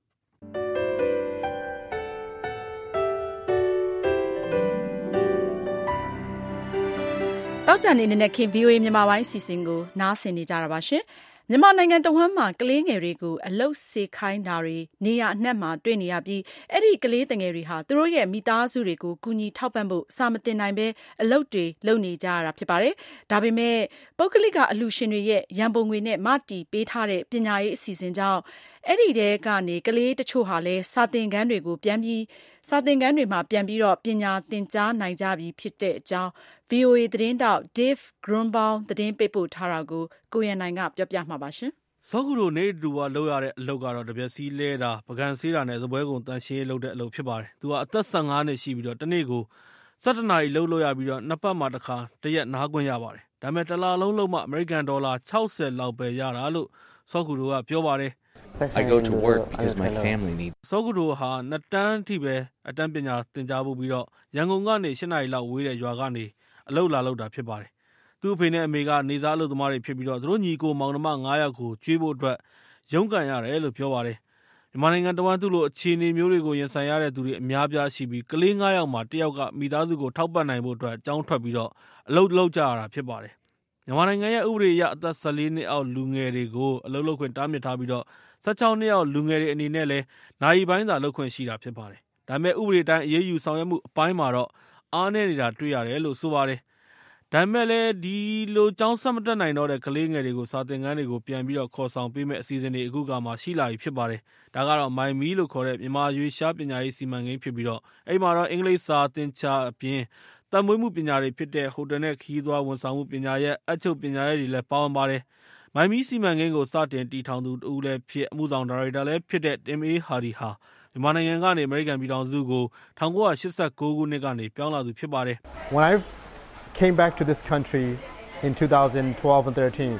တောက်ကြနေနဲ့ခင် ဗီအိုအေ မြန်မာပိုင်းစီစဉ်ကိုနားဆင်နေကြတာပါရှင်။မြန်မာနိုင်ငံတဝန်းမှာကလေးငယ်တွေကိုအလုတ်စေခိုင်းတာတွေနေရအနှံ့မှာတွေ့နေရပြီးအဲ့ဒီကလေးငယ်တွေဟာသူတို့ရဲ့မိသားစုတွေကိုကူညီထောက်ပံ့ဖို့စာမတင်နိုင်ပဲအလုတ်တွေလုပ်နေကြရတာဖြစ်ပါတယ်။ဒါပေမဲ့ပုဂ္ဂလိကအလှူရှင်တွေရဲ့ရန်ပုံငွေနဲ့မတီပေးထားတဲ့ပညာရေးအစီအစဉ်ကြောင့်အဲ့ဒီတဲကနေကလေးတချို့ဟာလည်းစာသင်ခန်းတွေကိုပြန်ပြီးစာသင်ခန်းတွေမှာပြန်ပြီးတော့ပညာသင်ကြားနိုင်ကြပြီဖြစ်တဲ့အကြောင်း ဗီအိုအေ သတင်းတောက် Dave Grunbaum သတင်းပေးပို့ထားတာကိုကိုရန်နိုင်ကပြောပြမှာပါရှင်။စောကူတို့နေတူကလုပ်ရတဲ့အလုပ်ကတော့တပြက်စီးလဲတာပကံဆေးတာနဲ့သပွဲကုန်တန်ရှင်းလုပ်တဲ့အလုပ်ဖြစ်ပါတယ်။သူကအသက်၁၅နှစ်ရှိပြီးတော့တနေ့ကို၁၁နာရီလုပ်လို့ရပြီးတော့နှစ်ပတ်မှတစ်ခါတရက်နားခွင့်ရပါတယ်။ဒါပေမဲ့တစ်လလုံးလုံးမှအမေရိကန်ဒေါ်လာ၆၀လောက်ပဲရတာလို့စောကူတို့ကပြောပါတယ်။ I go to work because my family needs. စောကူတို့ဟာနှစ်တန်းထိပဲအတန်းပညာသင်ကြားဖို့ပြီးတော့ရန်ကုန်ကနေ၈နာရီလောက်ဝေးတဲ့ရွာကနေအလုပ်လာလုပ်တာဖြစ်ပါတယ်။သူ့အဖေနဲ့အမေကနေစားအလုပ်သမားတွေဖြစ်ပြီးတော့သူတို့ညီကိုမောင်နှမ၅ယောက်ကိုကျွေးဖို့အတွက်ရုန်းကန်ရတယ်လို့ပြောပါတယ်။မြန်မာနိုင်ငံတဝန်းသူ့လိုအခြေအနေမျိုးတွေကိုရင်ဆိုင်ရတဲ့သူတွေအများပြားရှိပြီးကလေး၅ယောက်မှာတစ်ယောက်ကမိသားစုကိုထောက်ပံ့နိုင်ဖို့အတွက်အကြောင်းထွက်ပြီးတော့အလုပ်လုပ်ကြရတာဖြစ်ပါတယ်။မြန်မာနိုင်ငံရဲ့ဥပဒေအရအသက်၁၄နှစ်အောက်လူငယ်တွေကိုအလုပ်လုပ်ခွင့်တားမြစ်ထားပြီးတော့၁၆နှစ်အောက်လူငယ်တွေအနေနဲ့လည်းနိုင်ပိုင်းသာလုပ်ခွင့်ရှိတာဖြစ်ပါတယ်။ဒါပေမဲ့ဥပဒေတိုင်းအရေးယူဆောင်ရွက်မှုအပိုင်းမှာတော့အားနည်းနေတာတွေ့ရတယ်လို့ဆိုပါတယ်။ဒါပေမဲ့လည်းဒီလိုကျောင်းဆက်မတက်နိုင်တော့တဲ့ကလေးငယ်တွေကိုစာသင်ခန်းတွေကိုပြန်ပြီးတော့ခေါ်ဆောင်ပေးမဲ့အစီအစဉ်တွေအခုကမှရှိလာပြီဖြစ်ပါတယ်။ဒါကတော့ My Me လို့ခေါ်တဲ့မြန်မာရွေးရှားပညာရေးစီမံကိန်းဖြစ်ပြီးတော့အဲ့မှာတော့အင်္ဂလိပ်စာသင်ကြားအပြင်တမွေးမှုပညာတွေဖြစ်တဲ့ဟိုတယ်နဲ့ခီးသွားဝန်ဆောင်မှုပညာရဲ့အချုပ်ပညာရဲ့တွေလည်းပါဝင်ပါတယ်။ My Me စီမံကိန်းကိုစတင်တည်ထောင်သူတူလည်းဖြစ်အမှုဆောင်ဒါရိုက်တာလည်းဖြစ်တဲ့ Tim A. Hardy ဟာမြန်မာနိုင်ငံကနေအမေရိကန်ပြည်ထောင်စုကို၁၉၈၉ခုနှစ်ကနေပြောင်းလာသူဖြစ်ပါတယ်။ When I came back to this country in twenty twelve and thirteen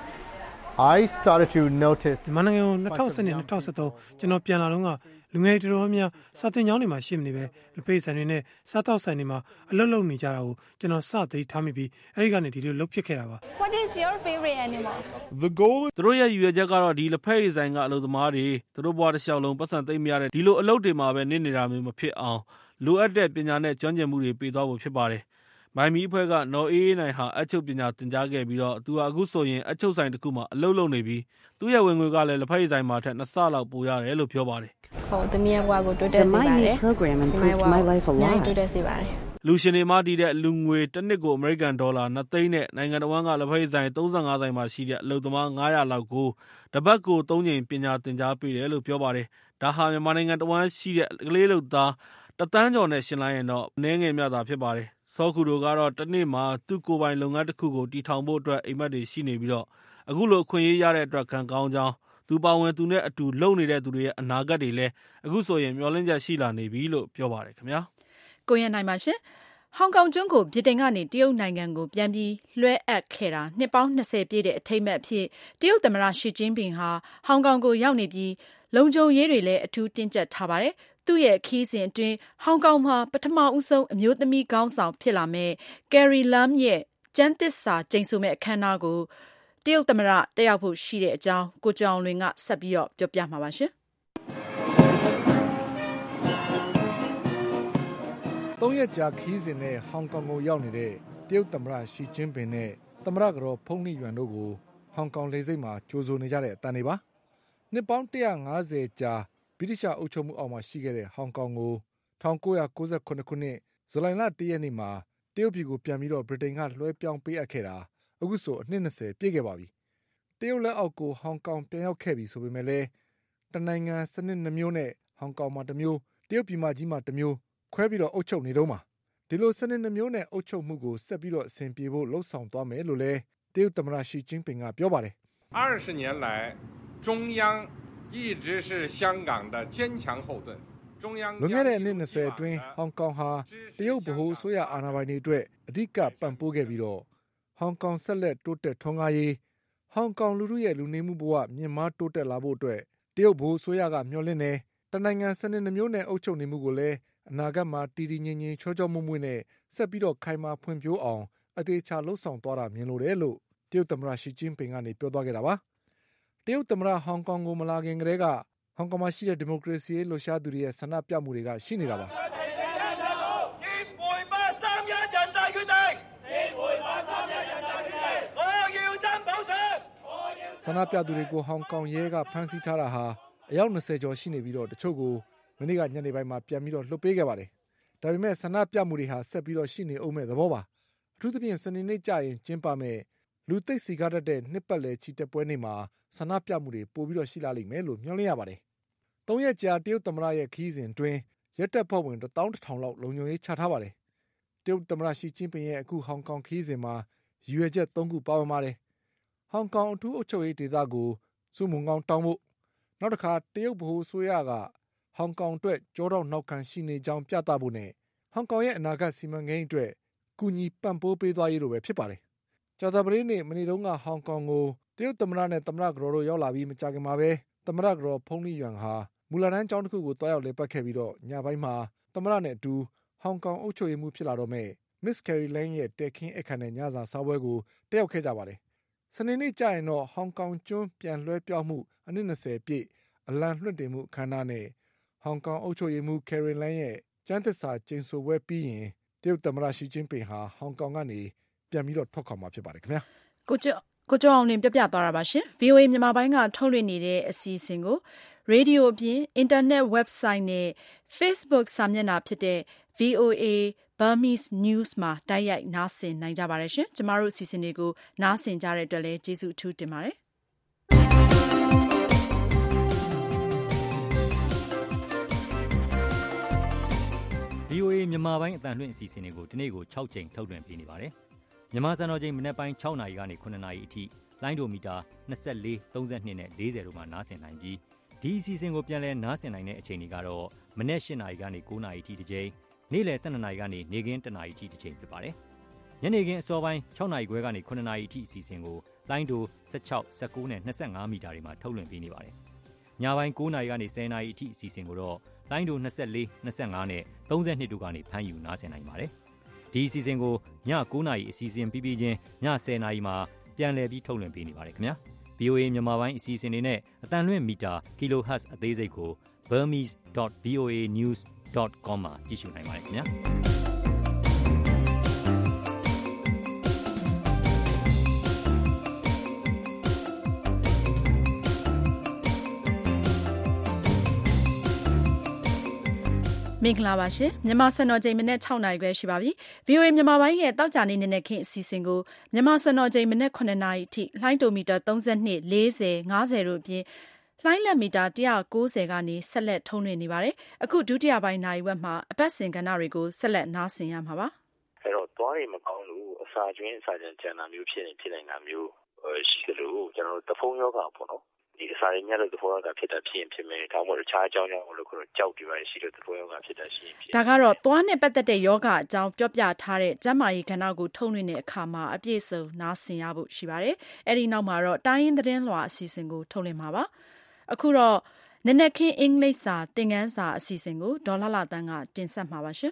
I started to notice မြန်မာနိုင်ငံကို၂၀၁၂ ၂၀၁၃ကျွန်တော်ပြန်လာတော့ကလူငယ်တွေတော်များစာသင်ကျောင်းတွေမှာရှိမနေပဲလူပိတ်ဆိုင်တွေနဲ့စားတောက်ဆိုင်တွေမှာအလုပ်လုပ်နေကြတာကိုကျွန်တော်စသတိထားမိပြီးအဲဒီကနေဒီလိုလုပ်ဖြစ်ခဲ့တာပါ What is your favorite animal? The goal သူတို့ရဲ့ရည်ရွယ်ချက်ကတော့ဒီလက်ဖက်ရည်ဆိုင်ကအလုပ်သမားတွေသူတို့ဘဝတစ်လျှောက်လုံးပတ်စံသိမ့်မရတဲ့ဒီလိုအလုပ်တွေမှာပဲနေနေတာမျိုးမဖြစ်အောင်လိုအပ်တဲ့ပညာနဲ့ကျွမ်းကျင်မှုတွေပေးသွားဖို့ဖြစ်ပါတယ်မိုင်မီအဖွဲ့ကနော်အေးနိုင်ဟာအချုပ်ပညာသင်ကြားခဲ့ပြီးတော့သူဟာအခုဆိုရင်အချုပ်ဆိုင်တစ်ခုမှာအလုပ်လုပ်နေပြီးသူ့ရဲ့ဝင်ငွေကလည်းလက်ဖက်ရည်ဆိုင်မှာထက်နှစ်ဆလောက်ပိုရတယ်လို့ပြောပါတယ်။ဟုတ်သမီးရဲ့ဘဝကိုတိုးတက်စေပါတယ်။ The program improved my life a lot. တိုးတက်စေပါတယ်။လူရှင်တွေမှတည်တဲ့လူငွေတစ်နှစ်ကိုအမေရိကန်ဒေါ်လာနှစ်သိန်းနဲ့နိုင်ငံတော်ကလက်ဖက်ရည်ဆိုင်သုံးဆယ့်ငါးဆိုင်မှာရှိတဲ့အလုပ်သမားငါးရာလောက်ကိုတပတ်ကိုသုံးကြိမ်ပညာသင်ကြားပေးတယ်လို့ပြောပါတယ်။ဒါဟာမြန်မာနိုင်ငံတဝန်းရှိတဲ့ကလေးလုပ်သားတသန်းကျော်နဲ့ရှင်းလိုက်ရင်တော့နည်းငယ်မြတ်တာဖြစ်ပါတယ်။စောကူတို့ကတော့တနေ့မှာသူ့ကိုယ်ပိုင်လုပ်ငန်းတစ်ခုကိုတည်ထောင်ဖို့အတွက်အိမ်မက်တွေရှိနေပြီးတော့အခုလိုအခွင့်အရေးရတဲ့အတွက်ခံကောင်းကြောင်းသူပါဝင်သူနဲ့အတူလုပ်နေတဲ့သူတွေရဲ့အနာဂတ်တွေလည်းအခုဆိုရင်မျှော်လင့်ချက်ရှိလာနေပြီလို့ပြောပါတယ်ခင်ဗျာ။ကိုရနိုင်ပါရှင်။ဟောင်ကောင်ကျွန်းကိုဗြိတိန်ကနေတရုတ်နိုင်ငံကိုပြန်ပြီးလွှဲအပ်ခဲ့တာနှစ်ပေါင်းနှစ်ဆယ်ပြည့်တဲ့အထိမ်းအမှတ်အဖြစ်တရုတ်သမ္မတရှီကျင်းပင်ဟာဟောင်ကောင်ကိုရောက်နေပြီးလုံခြုံရေးတွေလည်းအထူးတင်းကျပ်ထားပါတယ်။သူ့ရဲ့ခီးစဉ်အတွင်းဟောင်ကောင်မှာပထမဦးဆုံးအမျိုးသမီးခေါင်းဆောင်ဖြစ်လာမဲ့ကယ်ရီလမ်ရဲ့ကျမ်းသစ္စာကျိန်ဆိုမဲ့အခမ်းအနားကိုတရုတ်သမ္မတတက်ရောက်ဖို့ရှိတဲ့အကြောင်းကိုကျော်လွင်ကဆက်ပြီးတော့ပြောပြမှာပါရှင်။သုံးရက်ကြာခီးစဉ်နဲ့ဟောင်ကောင်ကိုရောက်နေတဲ့တရုတ်သမ္မတရှီကျင်းပင်နဲ့သမ္မတကတော်ဖုန်းနှိယွမ်တို့ကိုဟောင်ကောင်လေဆိပ်မှာကြိုဆိုနေကြတဲ့အတန်တွေပါ။နှစ်ပေါင်းတစ်ရာငါးဆယ်ကြာဗြိတိရှ်အုပ်ချုပ်မှုအောက်မှာရှိခဲ့တဲ့ဟောင်ကောင်ကို၁၉၉၇ခုနှစ်ဇူလိုင်လတစ်ရက်နေ့မှာတရုတ်ပြည်ကိုပြန်ပြီးတော့ဗြိတိန်ကလွှဲပြောင်းပေးအပ်ခဲ့တာအခုဆိုအနှစ်၂၀ပြည့်ခဲ့ပါပြီ။တရုတ်လက်အောက်ကိုဟောင်ကောင်ပြန်ရောက်ခဲ့ပြီဆိုပေမဲ့လည်းတနိုင်ငံစနစ်နှမျိုးနဲ့ဟောင်ကောင်မှာတစ်မျိုးတရုတ်ပြည်မကြီးမှာတစ်မျိုးခွဲပြီးတော့အုပ်ချုပ်နေတော့မှာဒီလိုစနစ်နှမျိုးနဲ့အုပ်ချုပ်မှုကိုဆက်ပြီးတော့အစဉ်ပြေဖို့လှုံ့ဆော်သွားမယ်လို့လည်းတရုတ်သမ္မတရှီကျင်းပင်ကပြောပါတယ်။二十年来中央一直是香港的坚强后盾。 လွန်ခဲ့တဲ့အနှစ်၂၀အတွင်းဟောင်ကောင်ဟာတရုတ်ဗဟိုအစိုးရအာဏာပိုင်တွေအတွက်အဓိကပံ့ပိုးခဲ့ပြီးတော့ဟောင်ကောင်ဆက်လက်တိုးတက်ထွန်းကားရေးဟောင်ကောင်လူထုရဲ့လူနေမှုဘဝမြင့်မားတိုးတက်လာဖို့အတွက်တရုတ်ဗဟိုအစိုးရကမျှော်လင့်နေတနိုင်ငံစနစ်နှမျိုးနဲ့အုပ်ချုပ်နေမှုကိုလည်းအနာဂတ်မှာတည်တည်ငြိမ်ငြိမ်ချောချောမွေ့မွေ့နဲ့ဆက်ပြီးတော့ခိုင်မာဖွံ့ဖြိုးအောင်အသေးချာလှုပ်ဆောင်သွားတာမြင်လို့တယ်လို့တရုတ်သမ္မတရှီကျင်းပင်ကနေပြောသွားခဲ့တာပါတရုတ်သမ္မတဟောင်ကောင်ကိုမလာခင်ကတည်းကဟောင်ကောင်မှာရှိတဲ့ဒီမိုကရေစီရေးလှုပ်ရှားသူတွေရဲ့ဆန္ဒပြမှုတွေကရှိနေတာပါဆန္ဒပြသူတွေကိုဟောင်ကောင်ရဲကဖမ်းဆီးထားတာဟာအယောက်၂၀ကျော်ရှိနေပြီးတော့တချို့ကိုမနေ့ကညနေပိုင်းမှာပြန်ပြီးတော့လွှတ်ပေးခဲ့ပါတယ်။ဒါပေမဲ့ဆန္ဒပြမှုတွေဟာဆက်ပြီးတော့ရှိနေအောင်မဲ့သဘောပါ။အထူးသဖြင့်စနေနေ့ကျရင်ကျင်းပမဲ့လူသိပ်စီကားတတ်တဲ့နှစ်ပတ်လည်ချီတက်ပွဲနေ့မှာဆန္ဒပြမှုတွေပိုပြီးတော့ရှိလာလိမ့်မယ်လို့မျှော်လင့်ရပါတယ်။သုံးရက်ကြာတရုတ်သမ္မတရဲ့ခီးစဉ်အတွင်းရက်တပ်ဖွဲ့ဝင်တစ်သောင်းတစ်ထောင်လောက်လုံခြုံရေးချထားပါတယ်။တရုတ်သမ္မတရှီကျင်းပင်ရဲ့အခုဟောင်ကောင်ခီးစဉ်မှာရည်ရွယ်ချက်သုံးခုပါဝင်ပါတယ်။ဟောင်ကောင်အထူးအုပ်ချုပ်ရေးဒေသကိုစုမုံကောင်းတောင်းဖို့နောက်တစ်ခါတရုတ်ဗဟိုအစိုးရကဟောင်ကောင်အတွက်ကြောတော့နောက်ခံရှိနေကြောင်းပြသဖို့နဲ့ဟောင်ကောင်ရဲ့အနာဂတ်စီမံကိန်းအတွက်ကူညီပံ့ပိုးပေးသွားရေးလိုပဲဖြစ်ပါတယ်။ကြာသပတေးနေ့မနေ့တုန်းကဟောင်ကောင်ကိုတရုတ်သမ္မတနဲ့သမ္မတကတော်တို့ရောက်လာပြီးမကြာခင်မှာပဲသမ္မတကတော်ဖုန်းနှိယွမ်ဟာမူလာတန်းကျောင်းတစ်ခုကိုတွားရောက်လေပတ်ခဲ့ပြီးတော့ညပိုင်းမှာသမ္မတနဲ့အတူဟောင်ကောင်အုပ်ချုပ်ရေးမှုဖြစ်လာတော့မဲ့ Miss Carrie Lam ရဲ့တဲခင်းအခမ်းနဲ့ညစာစားပွဲကိုတက်ရောက်ခဲ့ကြပါတယ်။စနေနေ့ကျရင်တော့ဟောင်ကောင်ကျွန်းပြန်လွှဲပြောင်းမှုအနှစ်၂၀ပြည့်အလံလွှင့်တင်မှုအခမ်းအနားနဲ့ဟောင်ကောင်အုပ်ချုပ်ရေးမှု Carrie Lam ရဲ့ကျမ်းသစ္စာကျိန်ဆိုပွဲပြီးရင်တရုတ်သမ္မတရှီကျင်းပင်ဟာဟောင်ကောင်ကနေပြန်ပြီးတော့ထွက်ခွာမှာဖြစ်ပါတယ်ခင်ဗျာ။ကိုကျော်ကိုကျော်အောင်လင်းပြပြသွားတာပါရှင်။ V O A မြန်မာပိုင်းကထုတ်လွှင့်နေတဲ့အစီအစဉ်ကိုရေဒီယိုအပြင်အင်တာနက် website နဲ့ Facebook စာမျက်နှာဖြစ်တဲ့ V O A Burmese News မှာတိုက်ရိုက်နားဆင်နိုင်ကြပါတယ်ရှင်။ကျမတို့အစီအစဉ်တွေကိုနားဆင်ကြတဲ့အတွက်လည်းကျေးဇူးအထူးတင်ပါတယ်။ V O A မြန်မာပိုင်းအတန်လွှင့်အစီအစဉ်တွေကိုဒီနေ့ကို၆ချိန်ထုတ်လွှင့်ပေးနေပါတယ်။မြန်မာစံတော်ချိန်မနက်ပိုင်း၆နာရီကနေ၇နာရီအထိလိုင်းဒိုမီတာ၂၄၊၃၂နဲ့၄၀တို့မှာနားဆင်နိုင်ပြီးဒီအစီအစဉ်ကိုပြန်လည်နားဆင်နိုင်တဲ့အချိန်တွေကတော့မနက်၈နာရီကနေ၉နာရီအထိတစ်ချိန်နေ့လယ်၁၂နာရီကနေနေ့ခင်း၁နာရီအထိတစ်ချိန်ဖြစ်ပါတယ်။ညနေခင်းအစောပိုင်း၆နာရီခွဲကနေ၇နာရီအထိအစီအစဉ်ကိုလိုင်းဒို၁၆၊၁၉နဲ့၂၅မီတာတွေမှာထုတ်လွှင့်ပေးနေပါတယ်။ညပိုင်း၉နာရီကနေ၁၀နာရီအထိအစီအစဉ်ကိုတော့လိုင်းဒို၂၄၊၂၅နဲ့၃၂တို့ကနေဖမ်းယူနားဆင်နိုင်ပါတယ်။ဒီအစီအစဉ်ကိုည၉နာရီအစီအစဉ်ပြီးပြီးချင်းည၁၀နာရီမှာပြန်လည်ပြီးထုတ်လွှင့်ပေးနေပါတယ်ခင်ဗျာ။ V O A မြန်မာပိုင်းအစီအစဉ်တွေနဲ့အတန်လွှင့်မီတာ kilohertz အသေးစိတ်ကို burmese dot v o a news dot com မှာကြည့်ရှုနိုင်ပါတယ်ခင်ဗျာ။မင်္ဂလာပါရှင်မြန်မာစံတော်ချိန်မနေ့၆နာရီပဲရှိပါပြီ ဗီအိုအေ မြန်မာပိုင်းရဲ့တောက်ကြနေနေခင်းအစီအစဉ်ကိုမြန်မာစံတော်ချိန်မနေ့ခုနှစ်နာရီအထိလှိုင်းတိုမီတာသုံး၂ ၄၀ ၅၀တို့အပြင်လှိုင်းလက်မီတာ၁၉၀ကနေဆက်လက်ထုံးလွှင့်နေပါတယ်အခုဒုတိယပိုင်းနာရီဝက်မှာအပတ်စဉ်ကဏ္ဍတွေကိုဆက်လက်နားဆင်ရမှာပါအဲ့တော့သွားရမကောင်းလို့အစာကျွင်းအစာကျန်ကျန်တာမျိုးဖြစ်နေဖြစ်နေတာမျိုးရှိတယ်လို့ကျွန်တော်တို့တဖုံယောဂပေါ့နော်ဒီအစာရင်းများလို့တဖုံယောဂဖြစ်တာဖြစ်ရင်ဖြစ်မယ်ဒါမှမဟုတ်တခြားအကြောင်းကြောင့်လို့ခေါ်ကြောက်တွေပါရှိလို့တဖုံယောဂဖြစ်တာရှိရင်ဖြစ်ဒါကတော့သွားနဲ့ပတ်သက်တဲ့ယောဂအကြောင်းပြောပြထားတဲ့ကျန်းမာရေးကဏ္ဍကိုထုံးလွှင့်တဲ့အခါမှာအပြည့်စုံနားဆင်ရဖို့ရှိပါတယ်အဲ့ဒီနောက်မှာတော့တိုင်းရင်းသတင်းလွှာအစီအစဉ်ကိုထုံးလွှင့်မှာပါအခုတော့နနက်ခင်းအင်္ဂလိပ်စာသင်ခန်းစာအစီအစဉ်ကိုဒေါ်လာလာတန်းကတင်ဆက်မှာပါရှင်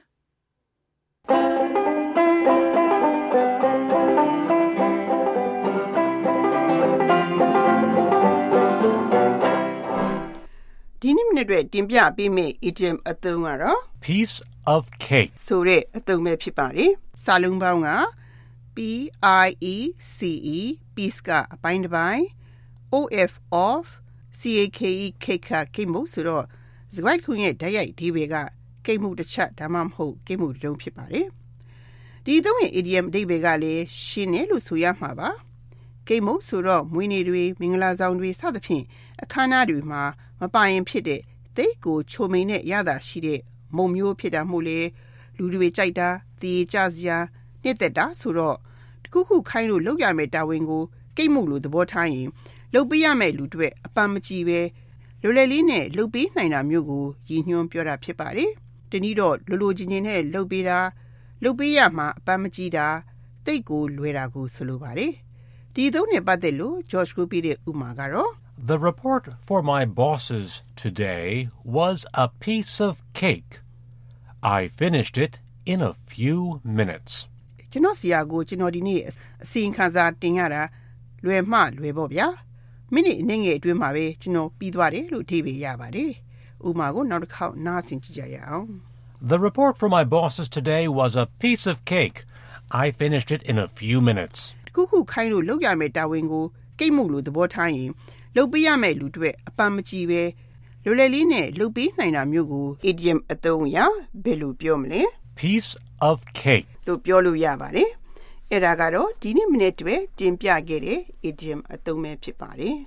ဒီနေ့မနေ့အတွက်တင်ပြပေးမယ့် idiom အသုံးကတော့ piece of cake ဆိုတဲ့အသုံးပဲဖြစ်ပါတယ်စာလုံးပေါင်းက P I E C E piece ကအပိုင်းတစ်ပိုင်း O F of C A K E cake ကကိတ်မှုဆိုတော့စကားခုရဲ့ဓာတ်ရိုက်ဒီဘေကကိတ်မှုတစ်ချက်ဒါမှမဟုတ်ကိတ်မှုတစ်တုံးဖြစ်ပါတယ်ဒီသုံးရဲ့ idiom အဓိပ္ပာယ်ကလည်းရှင်းတယ်လို့ဆိုရမှာပါကိတ်မှုဆိုတော့မွေးနေ့တွေမင်္ဂလာဆောင်တွေစသဖြင့်အခမ်းအနားတွေမှာမပိုင်ဖြစ်တဲ့တိတ်ကိုချိုမိန်နဲ့ရတာရှိတဲ့မုံမျိုးဖြစ်တာမို့လေလူတွေကြိုက်တာတည်ကြစရာနှစ်သက်တာဆိုတော့တခုခုခိုင်းလို့လုပ်ရမယ့်တာဝန်ကိုကိတ်မှုလို့သဘောထားရင်လုပ်ပေးရမယ့်လူတွေအပန်းမကြည့်ပဲလွယ်လွယ်လေးနဲ့လုပ်ပေးနိုင်တာမျိုးကိုရည်ညွှန်းပြောတာဖြစ်ပါတယ်။ဒီနည်းတော့လိုလိုချင်းချင်းနဲ့လုပ်ပေးတာလုပ်ပေးရမှာအပန်းမကြည့်တာတိတ်ကိုလွယ်တာကိုဆိုလိုပါတယ်။ဒီသုံးနဲ့ပတ်သက်လို့ George ကိုပြတဲ့ဥမာကတော့ The report for my bosses today was a piece of cake. I finished it in a few minutes. ကျွန်တော်စီယာကိုကျွန်တော်ဒီနေ့အစီရင်ခံစာတင်ရတာလွယ်မှလွယ်ပေါ့ဗျာမိနစ်အနည်းငယ်အတွင်းမှာပဲကျွန်တော်ပြီးသွားတယ်လို့အဓိပ္ပာယ်ရပါတယ်ဥပမာကိုနောက်တစ်ခေါက်နားဆင်ကြည့်ကြရအောင် The report for my bosses today was a piece of cake. I finished it in a few minutes. တခုခုခိုင်းလို့လုပ်ရမယ့်တာဝန်ကိုကိတ်မှုလို့သဘောထားရင်လုပ်ပေးရမယ့်လူတွေအပန်းမကြည့်ပဲလွယ်လွယ်လေးနဲ့လုပ်ပေးနိုင်တာမျိုးကို idiom အသုံးအရဘယ်လိုပြောမလဲ piece of cake လို့ပြောလို့ရပါတယ်အဲ့ဒါကတော့ဒီနေ့မိနစ်တွေတင်ပြခဲ့တဲ့ idiom အသုံးပဲဖြစ်ပါတယ်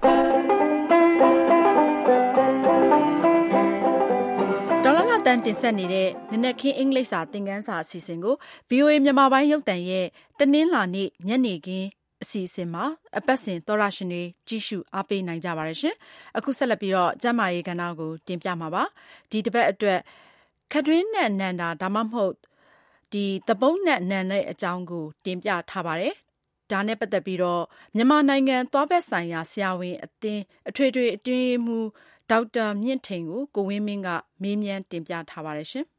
ဒေါ်လာလာတန်တင်ဆက်နေတဲ့နနက်ခင်းအင်္ဂလိပ်စာသင်ခန်းစာအစီအစဉ်ကို ဗီအိုအေ မြန်မာပိုင်းရုပ်သံရဲ့တနင်္လာနေ့ညနေခင်းအစီအစဉ်မှာအပတ်စဉ်သောရရှင်တွေကြီးစုအားပေးနိုင်ကြပါတယ်ရှင်အခုဆက်လက်ပြီးတော့ကျမ်းမာရေးကဏ္ဍကိုတင်ပြမှာပါဒီတစ်ပတ်အတွက်ခတွင်းနဲ့နန္တာဒါမှမဟုတ်ဒီသပုတ်နဲ့နန်တဲ့အကြောင်းကိုတင်ပြထားပါတယ်ဒါနဲ့ပတ်သက်ပြီးတော့မြန်မာနိုင်ငံသွားဘက်ဆိုင်ရာဆရာဝန်အသင်းအထွေထွေအတွင်းမှူးဒေါက်တာမြင့်ထိန်ကိုကိုဝင်းမင်းကမေးမြန်းတင်ပြထားပါတယ်ရှင်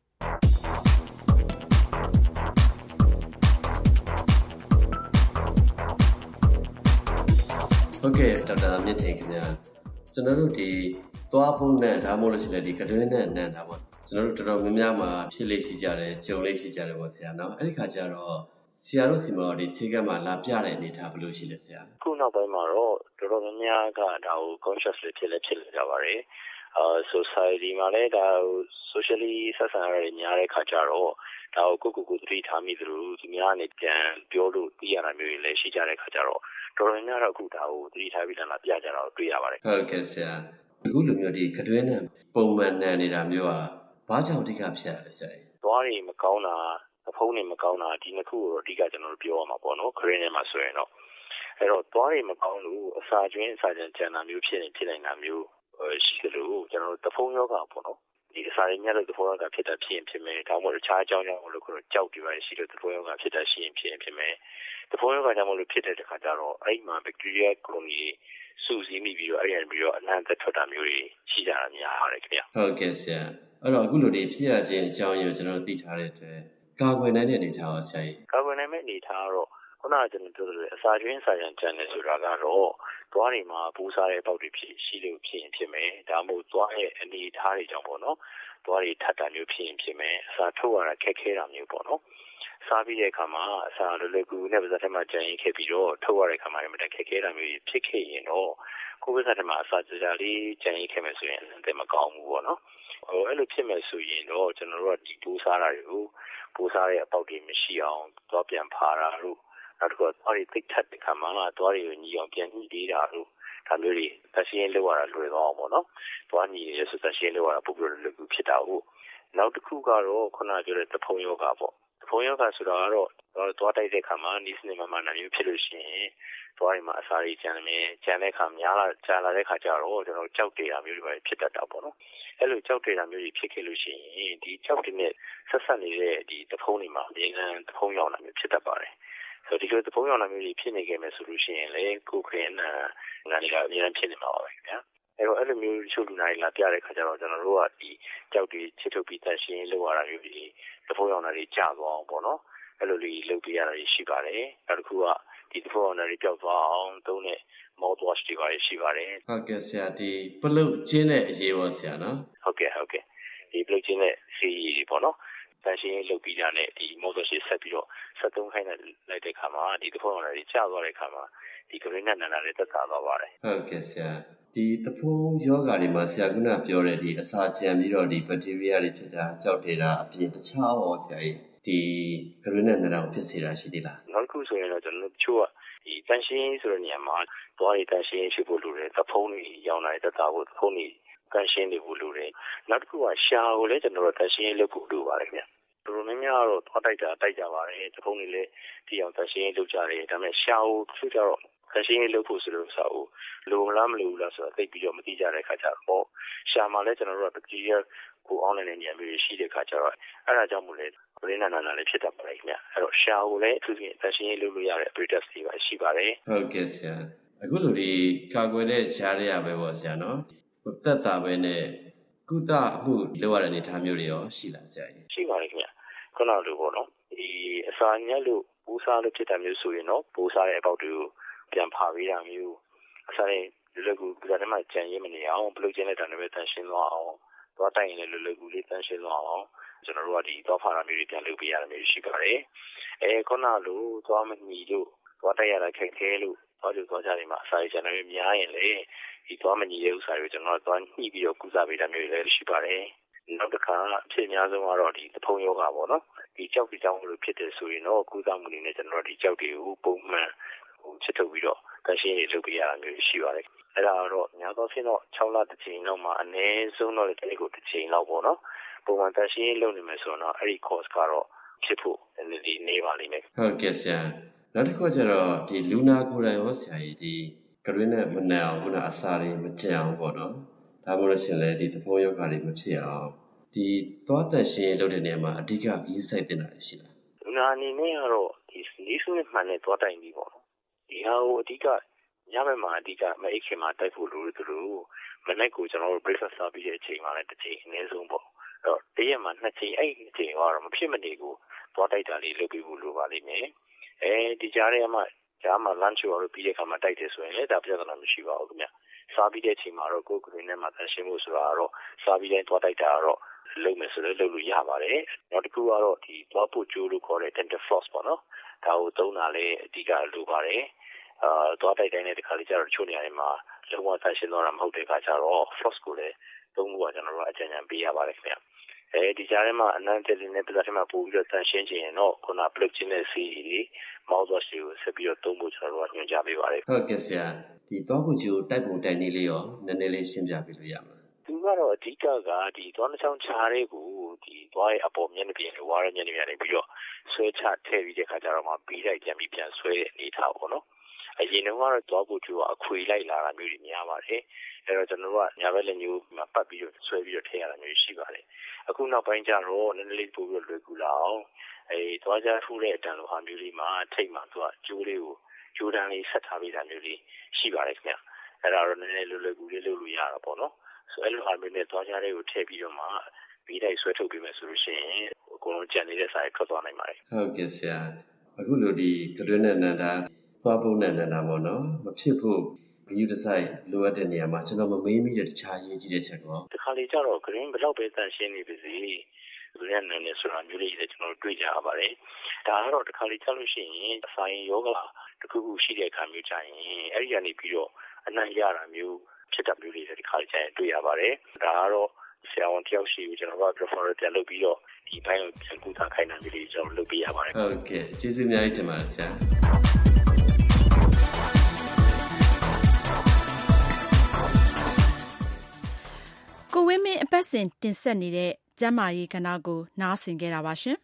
ဟုတ်ကဲ့ဒေါက်တာမြင့်ထိန်ခင်ဗျာကျွန်တော်တို့ဒီသွားဖို့နဲ့ဒါမှမဟုတ်လို့ရှိရင်ဒီကတွင်းနဲ့နန်တာပေါ့ကျွန်တော်တို့တော်တော်များများမှာဖြစ်လေ့ရှိကြတယ်ကြုံလေ့ရှိကြတယ်ပေါ့ဆရာနော်အဲ့ဒီခါကျတော့ဆရာတို့စီမှာဒီဆေးကမ်းမှာလာပြတဲ့အနေထားဘယ်လိုရှိလဲဆရာခုနောက်ပိုင်းမှာတော့တော်တော်များများကဒါကို consciously ဖြစ်လဲဖြစ်ကြပါတယ်အာ society မှာလည်းဒါကို socially ဆက်ဆံရတဲ့များတဲ့ခါကျတော့ဒါကိုကိုကိုကိုသတိထားမိသလိုဒီများနဲ့ပြန်ပြောလို့သိရတာမျိုးတွေလည်းရှိကြတဲ့ခါကျတော့တော်တော်များများတော့အခုဒါကိုသတိထားပြီးလာပြကြတာကိုတွေ့ရပါတယ်ဟုတ်ကဲ့ဆရာအခုလိုမျိုးဒီကတွင်းနဲ့ပုံမှန်နန်နေတာမျိုးอ่ะဘာကြောင့်အဓိကဖြစ်ရလဲဆရာသွားတွေမကောင်းတာအဖုံးတွေမကောင်းတာဒီနှစ်ခုကိုအဓိကကျွန်တော်တို့ပြောရမှာပေါ့နော်ခရင်းထဲမှာဆိုရင်တော့အဲ့တော့သွားတွေမကောင်းလို့အစာကျွင်းအစာကျန်ကျန်တာမျိုးဖြစ်နေဖြစ်နေတာမျိုးရှိတယ်လို့ကျွန်တော်တို့တဖုံယောဂပေါ့နော်ဒီအစာရင်းများလို့တဖုံယောဂဖြစ်တာဖြစ်ရင်ဖြစ်မယ်ဒါမှမဟုတ်တခြားအကြောင်းကြောင့်လို့ခေါ်ကြောက်တွေပါရှိလို့တဖုံယောဂဖြစ်တာရှိရင်ဖြစ်ရင်ဖြစ်မယ်တဖုံယောဂကြောင့်မလို့ဖြစ်တဲ့တခါကျတော့အဲ့မှာဘက်တီးရီးယားကိုလိုနီစူးစီးမိပြီးတော့အဲ့ရပြီးတော့အနံ့သက်ထွက်တာမျိုးတွေရှိကြတာများပါတယ်ခင်ဗျဟုတ်ကဲ့ဆရာအဲ့တော့အခုလိုဒီဖြစ်ရခြင်းအကြောင်းရင်းကိုကျွန်တော်တို့သိထားတဲ့အတွက်ကာကွယ်နိုင်တဲ့အနေအထားပါဆရာကြီးကာကွယ်နိုင်မယ့်အနေအထားကတော့ခုနကကျွန်တော်ပြောသလိုအစာကျွင်းစာရန်ကျန်တယ်ဆိုတာကတော့သွားတွေမှာပူးစားတဲ့ပေါက်တွေဖြစ်ရှိလို့ဖြစ်ရင်ဖြစ်မယ်ဒါမှမဟုတ်သွားရဲ့အနေအထားတွေကြောင့်ပေါ့နော်သွားတွေထပ်တာမျိုးဖြစ်ရင်ဖြစ်မယ်အစာထုတ်ရတာခက်ခဲတာမျိုးပေါ့နော်စားပြီးတဲ့အခါမှာအစာလွယ်လွယ်ကူကူနဲ့ပါးစပ်ထဲမှာကြံရင်ခဲ့ပြီးတော့ထုတ်ရတဲ့အခါမှာလည်းမတက်ခက်ခဲတာမျိုးဖြစ်ခဲ့ရင်တော့ကိုယ်ပါးစပ်ထဲမှာအစာကြာကြာလေးကြံရင်ခဲ့မယ်ဆိုရင်အဆင်မကောင်းဘူးပေါ့နော်ဟိုအဲ့လိုဖြစ်မဲ့ဆိုရင်တော့ကျွန်တော်တို့ကဒီပိုးစားတာတွေကိုပိုးစားတဲ့အပေါက်တွေမရှိအောင်တော့ပြန်ဖာတာလို့နောက်တစ်ခုသွားတွေသိထက်တဲ့ခါမှာသွားတွေကိုညီအောင်ပြန်ညှိပေးတာလို့ဒါမျိုးတွေသက်ရှင်လောက်ရတာလွယ်တော့ပေါ့နော်သွားညီရဲဆိုသက်ရှင်လောက်ရတာပုဂ္ဂိုလ်လူဖြစ်တာဟုတ်နောက်တစ်ခုကတော့ခုနပြောတဲ့သဖုံယောဂပေါ့သဖုံယောဂဆိုတာကတော့သွားတိုက်တဲ့ခါမှာနီးစနစ်မှမှနာမျိုးဖြစ်လို့ရှိရင်သွားရင်မှာအစာတွေကျန်နေကျန်တဲ့ခါများလာကျန်လာတဲ့ခါကျတော့ကျွန်တော်ကြောက်နေတာမျိုးတွေပဲဖြစ်တတ်တာပေါ့နော်အဲ့လိုကြောက်နေတာမျိုးတွေဖြစ်ခဲ့လို့ရှိရင်ဒီကြောက်တဲ့နဲ့ဆက်ဆက်နေတဲ့ဒီသဖုံတွေမှာအမြဲတမ်းသဖုံရောက်လာမျိုးဖြစ်တတ်ပါတယ်ဆိုဒီလိုသဖုံရောက်လာမျိုးတွေဖြစ်နေခဲ့မယ်ဆိုလို့ရှိရင်လေကိုခရင်နာငါတွေကအများကြီးဖြစ်နေမှာပါပဲခင်ဗျာအဲ့တော့အဲ့လိုမျိုးချုပ်လူနိုင်လာပြတဲ့ခါကျတော့ကျွန်တော်တို့ကဒီကြောက်တွေချစ်ထုတ်ပြီးတန်ရှင်းလောက်ရတာမျိုးတွေသဖုံရောက်လာတွေကြာသွားအောင်ပေါ့နော်အဲ့လိုလေးလုပ်ပြရတာရှိပါတယ်နောက်တစ်ခုကဒီသဖုံရောက်လာတွေပျောက်သွားအောင်သုံးတဲ့ mouthwash တွေပါရှိပါတယ်ဟုတ်ကဲ့ဆရာဒီပလုတ်ကျင်းတဲ့အရေးပါဆရာနော်ဟုတ်ကဲ့ဟုတ်ကဲ့ဒီပလုတ်ကျင်းတဲ့စီတွေပေါ့နော်တန်ရှင်းလုပ်ပြီးတာနဲ့ဒီ mouthwash ဆက်ပြီးတော့ဆက်သုံးခိုင်းလိုက်တဲ့ခါမှာဒီသဖုံရောက်လာတွေကြာသွားတဲ့ခါမှာဒီကလေးနဲ့နန္ဒာတွေသက်သာသွားပါတယ်ဟုတ်ကဲ့ဆရာဒီသဖုံယောဂါတွေမှာဆရာကပြောတဲ့ဒီအစာကျန်ပြီးတော့ဒီ bacteria တွေဖြစ်တာကြောက်နေတာအပြင်တခြားရောဆရာကြီးဒီကလေးနဲ့နန္ဒာကိုဖြစ်စေတာရှိသေးလားနောက်တစ်ခုဆိုရင်တော့ကျွန်တော်တို့ချို့ကဒီတန်ရှင်းဆိုတဲ့နေရာမှာသွားရတန်ရှင်းရှိဖို့လိုတယ်သဖုံတွေရောင်းလာတဲ့သက်သာဖို့သဖုံတွေတန်ရှင်းနေဖို့လိုတယ်နောက်တစ်ခုကရှာကိုလည်းကျွန်တော်တို့တန်ရှင်းလုပ်ဖို့လိုပါတယ်ခင်ဗျတော်တော်များများတော့သွားတိုက်တာတိုက်ကြပါတယ်သဖုံတွေလည်းဒီအောင်တန်ရှင်းလုပ်ကြတယ်ဒါပေမဲ့ရှာကိုသူကြတော့တန်ရှင်းလုပ်ဖို့ဆိုလို့ဆိုတော့လိုမလားမလိုဘူးလားဆိုတော့သိပြီးတော့မသိကြတဲ့ခါကျတော့ရှာမှာလည်းကျွန်တော်တို့က bacteria ကို online နေရာမျိုးရှိတဲ့ခါကျတော့အဲ့ဒါကြောင့်မို့လဲဘရင်းနာနာလည်းဖြစ်တတ်ပါတယ်ခင်ဗျအဲ့တော့ရှာကိုလည်းအထူးသဖြင့်တန်ရှင်းလုပ်လို့ရတဲ့ apparatus တွေပါရှိပါတယ်ဟုတ်ကဲ့ဆရာအခုလိုဒီကာကွယ်တဲ့ကြားရရပဲပေါ့ဆရာနော်သက်သာပဲနဲ့ကုသမှုလုပ်ရတဲ့အနေအထားမျိုးတွေရောရှိလားဆရာကြီးရှိပါတယ်ခင်ဗျခုနလိုပေါ့နော်ဒီအစာညက်လို့ပူးစားလို့ဖြစ်တာမျိုးဆိုရင်တော့ပူးစားတဲ့အပေါက်တွေကိုပြန်ဖာပေးတာမျိုးအစာရင်လွယ်လွယ်ကူကူဒါမှကြံရင်းမနေအောင်ဘလို့ကျင်းတဲ့တန်တွေပဲတန်ရှင်းသွားအောင်သွားတိုင်ရင်လည်းလွယ်လွယ်ကူလေးတန်ရှင်းသွားအောင်ကျွန်တော်တို့ကဒီသွားဖာတာမျိုးတွေပြန်လုပ်ပေးရတာမျိုးရှိပါတယ်အဲခုနလိုသွားမညီလို့သွားတိုက်ရတာခက်ခဲလို့သွားလို့သွားကြတယ်မှာအစာရကျန်တွေများရင်လေဒီသွားမညီတဲ့ဥစ္စာတွေကျွန်တော်တို့သွားညှိပြီးတော့ကုသပေးတာမျိုးတွေလည်းရှိပါတယ်နောက်တစ်ခါအဖြစ်အများဆုံးကတော့ဒီသဖုံယောဂါပေါ့နော်ဒီကြောက်ကြကြောင်းလို့ဖြစ်တယ်ဆိုရင်တော့ကုသမှုတွေနဲ့ကျွန်တော်တို့ဒီကြောက်တွေကိုပုံမှန်ဟိုချစ်ထုတ်ပြီးတော့တန်ရှင်းရေးလုပ်ပေးရတာမျိုးရှိပါတယ်အဲ့ဒါတော့များသောအားဖြင့်တော့၆လတစ်ချိန်လောက်မှအနည်းဆုံးတော့ဒီကိုတစ်ချိန်လောက်ပေါ့နော်ပုံမှန်တန်ရှင်းရေးလုပ်နေမယ်ဆိုတော့အဲ့ဒီ course ကတော့ဖြစ်ဖို့ဒီနေပါလိမ့်မယ်ဟုတ်ကဲ့ဆရာနောက်တစ်ခုကျတော့ဒီလူနာကိုယ်တိုင်ရောဆရာကြီးဒီကရွေးနဲ့မနက်အောင်ခုနအစာတွေမကြံအောင်ပေါ့နော်ဒါမှမဟုတ်ရှင်လေဒီသဘောယောဂါတွေမဖြစ်အောင်ဒီသွားတန်ရှင်းလုပ်တဲ့နေရာမှာအဓိကကြီးစိုက်တင်တာရှိလားလူနာအနေနဲ့ကတော့ဒီနေစုနဲ့မှန်တဲ့သွားတိုင်ပြီးပေါ့နော်ဒီဟာကိုအဓိကညဘက်မှာအဓိကမအိတ်ခင်မှာတိုက်ဖို့လိုတယ်သူတို့မနေ့ကကျွန်တော်တို့ breakfast စားပြီးတဲ့အချိန်မှာလည်းတစ်ချိန်အနည်းဆုံးပေါ့အဲ့တော့တရက်မှာနှစ်ချိန်အဲ့အချိန်ကတော့မဖြစ်မနေကိုသွားတိုက်တာလေးလုပ်ပြီးဖို့လိုပါလိမ့်မယ်အဲဒီကြားထဲမှာကြားမှာ lunch ရောပြီးတဲ့အခါမှာတိုက်တယ်ဆိုရင်လည်းဒါပြဿနာမရှိပါဘူးခင်ဗျစားပြီးတဲ့အချိန်မှာတော့ကိုယ်ကလေးနဲ့မှတန်ရှင်းဖို့ဆိုတာကတော့စားပြီးတိုင်းသွားတိုက်တာကတော့လုပ်မယ်ဆိုလည်းလုပ်လို့ရပါတယ်နောက်တစ်ခုကတော့ဒီသွားဖို့ကြိုးလို့ခေါ်တဲ့ dental floss ပေါ့နော်ဒါကိုသုံးတာလည်းအဓိကလိုပါတယ်အာသွားတိုက်တိုင်းတဲ့တခါလေးကျတော့ချို့နေရာတွေမှာလုံးဝတန်ရှင်းတော့တာမဟုတ်တဲ့အခါကျတော့ floss ကိုလည်းသုံးဖို့ကကျွန်တော်တို့အကြံဉာဏ်ပေးရပါတယ်ခင်ဗျအဲဒီကြားထဲမှာအနံ့တယ်လေးနဲ့ပြဿနာမှာပို့ပြီးတော့တန်ရှင်းခြင်းရင်တော့ခုန plug ချင်းတဲ့စီတွေ mouthwash တွေကိုဆက်ပြီးတော့သုံးဖို့ကျွန်တော်တို့ကညွှန်ကြားပေးပါတယ်ဟုတ်ကဲ့ဆရာဒီသွားဖို့ကြိုးတိုက်ပုံတိုက်နည်းလေးရောနည်းနည်းလေးရှင်းပြပေးလို့ရမလားသူကတော့အဓိကကဒီသွားနှချောင်းချားတဲ့ကိုဒီသွားရဲ့အပေါ်မျက်နှာပြင်လိုဝါးရဲ့မျက်နှာပြင်နေပြီးတော့ဆွဲချထည့်ပြီးတဲ့ခါကျတော့မှပြီးလိုက်ပြန်ပြီးပြန်ဆွဲတဲ့အနေထားပေါ့နော်အရင်တော့ကတော့သွားဖို့ကြိုးကအခွေလိုက်လာတာမျိုးတွေများပါတယ်အဲ့တော့ကျွန်တော်တို့ကညာဘက်လက်ညှိုးမှာပတ်ပြီးတော့ဆွဲပြီးတော့ထည့်ရတာမျိုးရှိပါတယ်အခုနောက်ပိုင်းကျတော့နည်းနည်းလေးပို့ပြီးတော့လွယ်ကူလာအောင်အဲသွားကြဖူးတဲ့အတန်လိုဟာမျိုးလေးမှာထိတ်မှာသူကကြိုးလေးကိုကြိုးတန်းလေးဆက်ထားပေးတာမျိုးလေးရှိပါတယ်ခင်ဗျအဲ့ဒါတော့နည်းနည်းလွယ်လွယ်ကူလေးလုပ်လို့ရတာပေါ့နော်ဆိုအဲ့လိုဟာမျိုးနဲ့သွားကြတဲ့ကိုထည့်ပြီးတော့မှပြီးတိုင်းဆွဲထုတ်ပေးမယ်ဆိုလို့ရှိရင်အကုန်လုံးကြံနေတဲ့စာတွေထွက်သွားနိုင်ပါတယ်ဟုတ်ကဲ့ဆရာအခုလိုဒီကတွင်းနဲ့နန္ဒာသွားဖို့နဲ့နန္ဒာပေါ့နော်မဖြစ်ဖို့ဂရုတစိုက်လိုအပ်တဲ့နေရာမှာကျွန်တော်မမေးမိတဲ့တခြားရေးကြီးတဲ့ချက်ကောဒီခါလေးကျတော့ green ဘယ်တော့ပဲတန်ရှင်းနေပါစေလူရနန်းနဲ့ဆိုတာမျိုးလေးတွေကျွန်တော်တွေ့ကြရပါတယ်ဒါကတော့ဒီခါလေးကျလို့ရှိရင်အစာရင်ယောဂတခုခုရှိတဲ့အခါမျိုးကြရင်အဲ့ဒီကနေပြီးတော့အနံ့ရတာမျိုးဖြစ်တာမျိုးတွေဒီခါလေးကျရင်တွေ့ရပါတယ်ဒါကတော့ဆရာဝန်တယောက်ရှိကိုကျွန်တော်က referral ပြန်လုပ်ပြီးတော့ဒီဘိုင်းကိုပြန်ကူတာခိုင်းတာမျိုးတွေကျွန်တော်လုပ်ပေးရပါတယ်ဟုတ်ကဲ့ကျေးဇူးအများကြီးတင်ပါတယ်ဆရာကိုဝင်းမင်းအပတ်စဉ်တင်ဆက်နေတဲ့ကျမ်းမာရေးကဏ္ဍကိုနားဆင်ခဲ့တာပါရှင်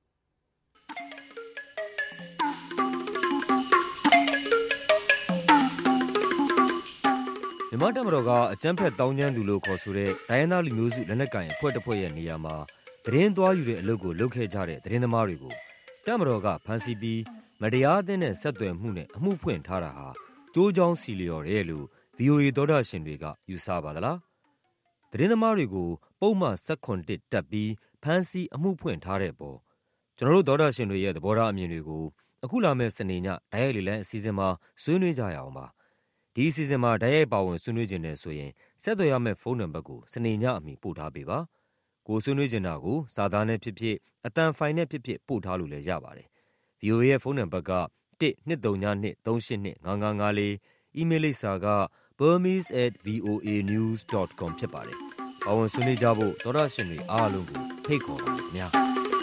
မြန်မာတပ်မတော်ကအကြမ်းဖက်တောင်းကျမ်းသူလို့ခေါ်ဆိုတဲ့ဒိုင်းရင်းသားလူမျိုးစုလက်နက်ကိုင်အဖွဲ့တစ်ဖွဲ့ရဲ့နေရာမှာသတင်းသွားယူတဲ့အလုပ်ကိုလုပ်ခဲ့ကြတဲ့သတင်းသမားတွေကိုတပ်မတော်ကဖမ်းဆီးပြီးမတရားအသင်းနဲ့ဆက်သွယ်မှုနဲ့အမှုဖွင့်ထားတာဟာကြိုးကြောင်းစီလျော်တယ်လို့ ဗွီအိုအေ သောတာရှင်တွေကယူဆပါသလားသတင်းသမားတွေကိုပုံမှန်၁၇တက်ပြီးဖမ်းဆီးအမှုဖွင့်ထားတဲ့အပေါ်ကျွန်တော်တို့သောတာရှင်တွေရဲ့သဘောထားအမြင်တွေကိုအခုလာမယ့်စနေညဓာတ်ရိုက်လေလံအစီအစဉ်မှာဆွေးနွေးကြရအောင်ပါဒီအစီအစဉ်မှာဓာတ်ရိုက်ပါဝင်ဆွေးနွေးခြင်းနဲ့ဆိုရင်ဆက်သွယ်ရမယ့်ဖုန်းနံပါတ်ကိုစနေညအမီပို့ထားပေးပါကိုဆွေးနွေးခြင်းတာကိုစာသားနဲ့ဖြစ်ဖြစ်အတန်ဖိုင်နဲ့ဖြစ်ဖြစ်ပို့ထားလို့လည်းရပါတယ် ဗွီအိုအေ ရဲ့ဖုန်းနံပါတ်ကone two three two two three eight two five five fourအီးမေးလ်လိပ်စာက burmese at voanews dot com ဖြစ်ပါတယ်ပါဝင်ဆွေးနွေးကြဖို့သောတာရှင်တွေအားလုံးကိုဖိတ်ခေါ်ပါခင်ဗျာ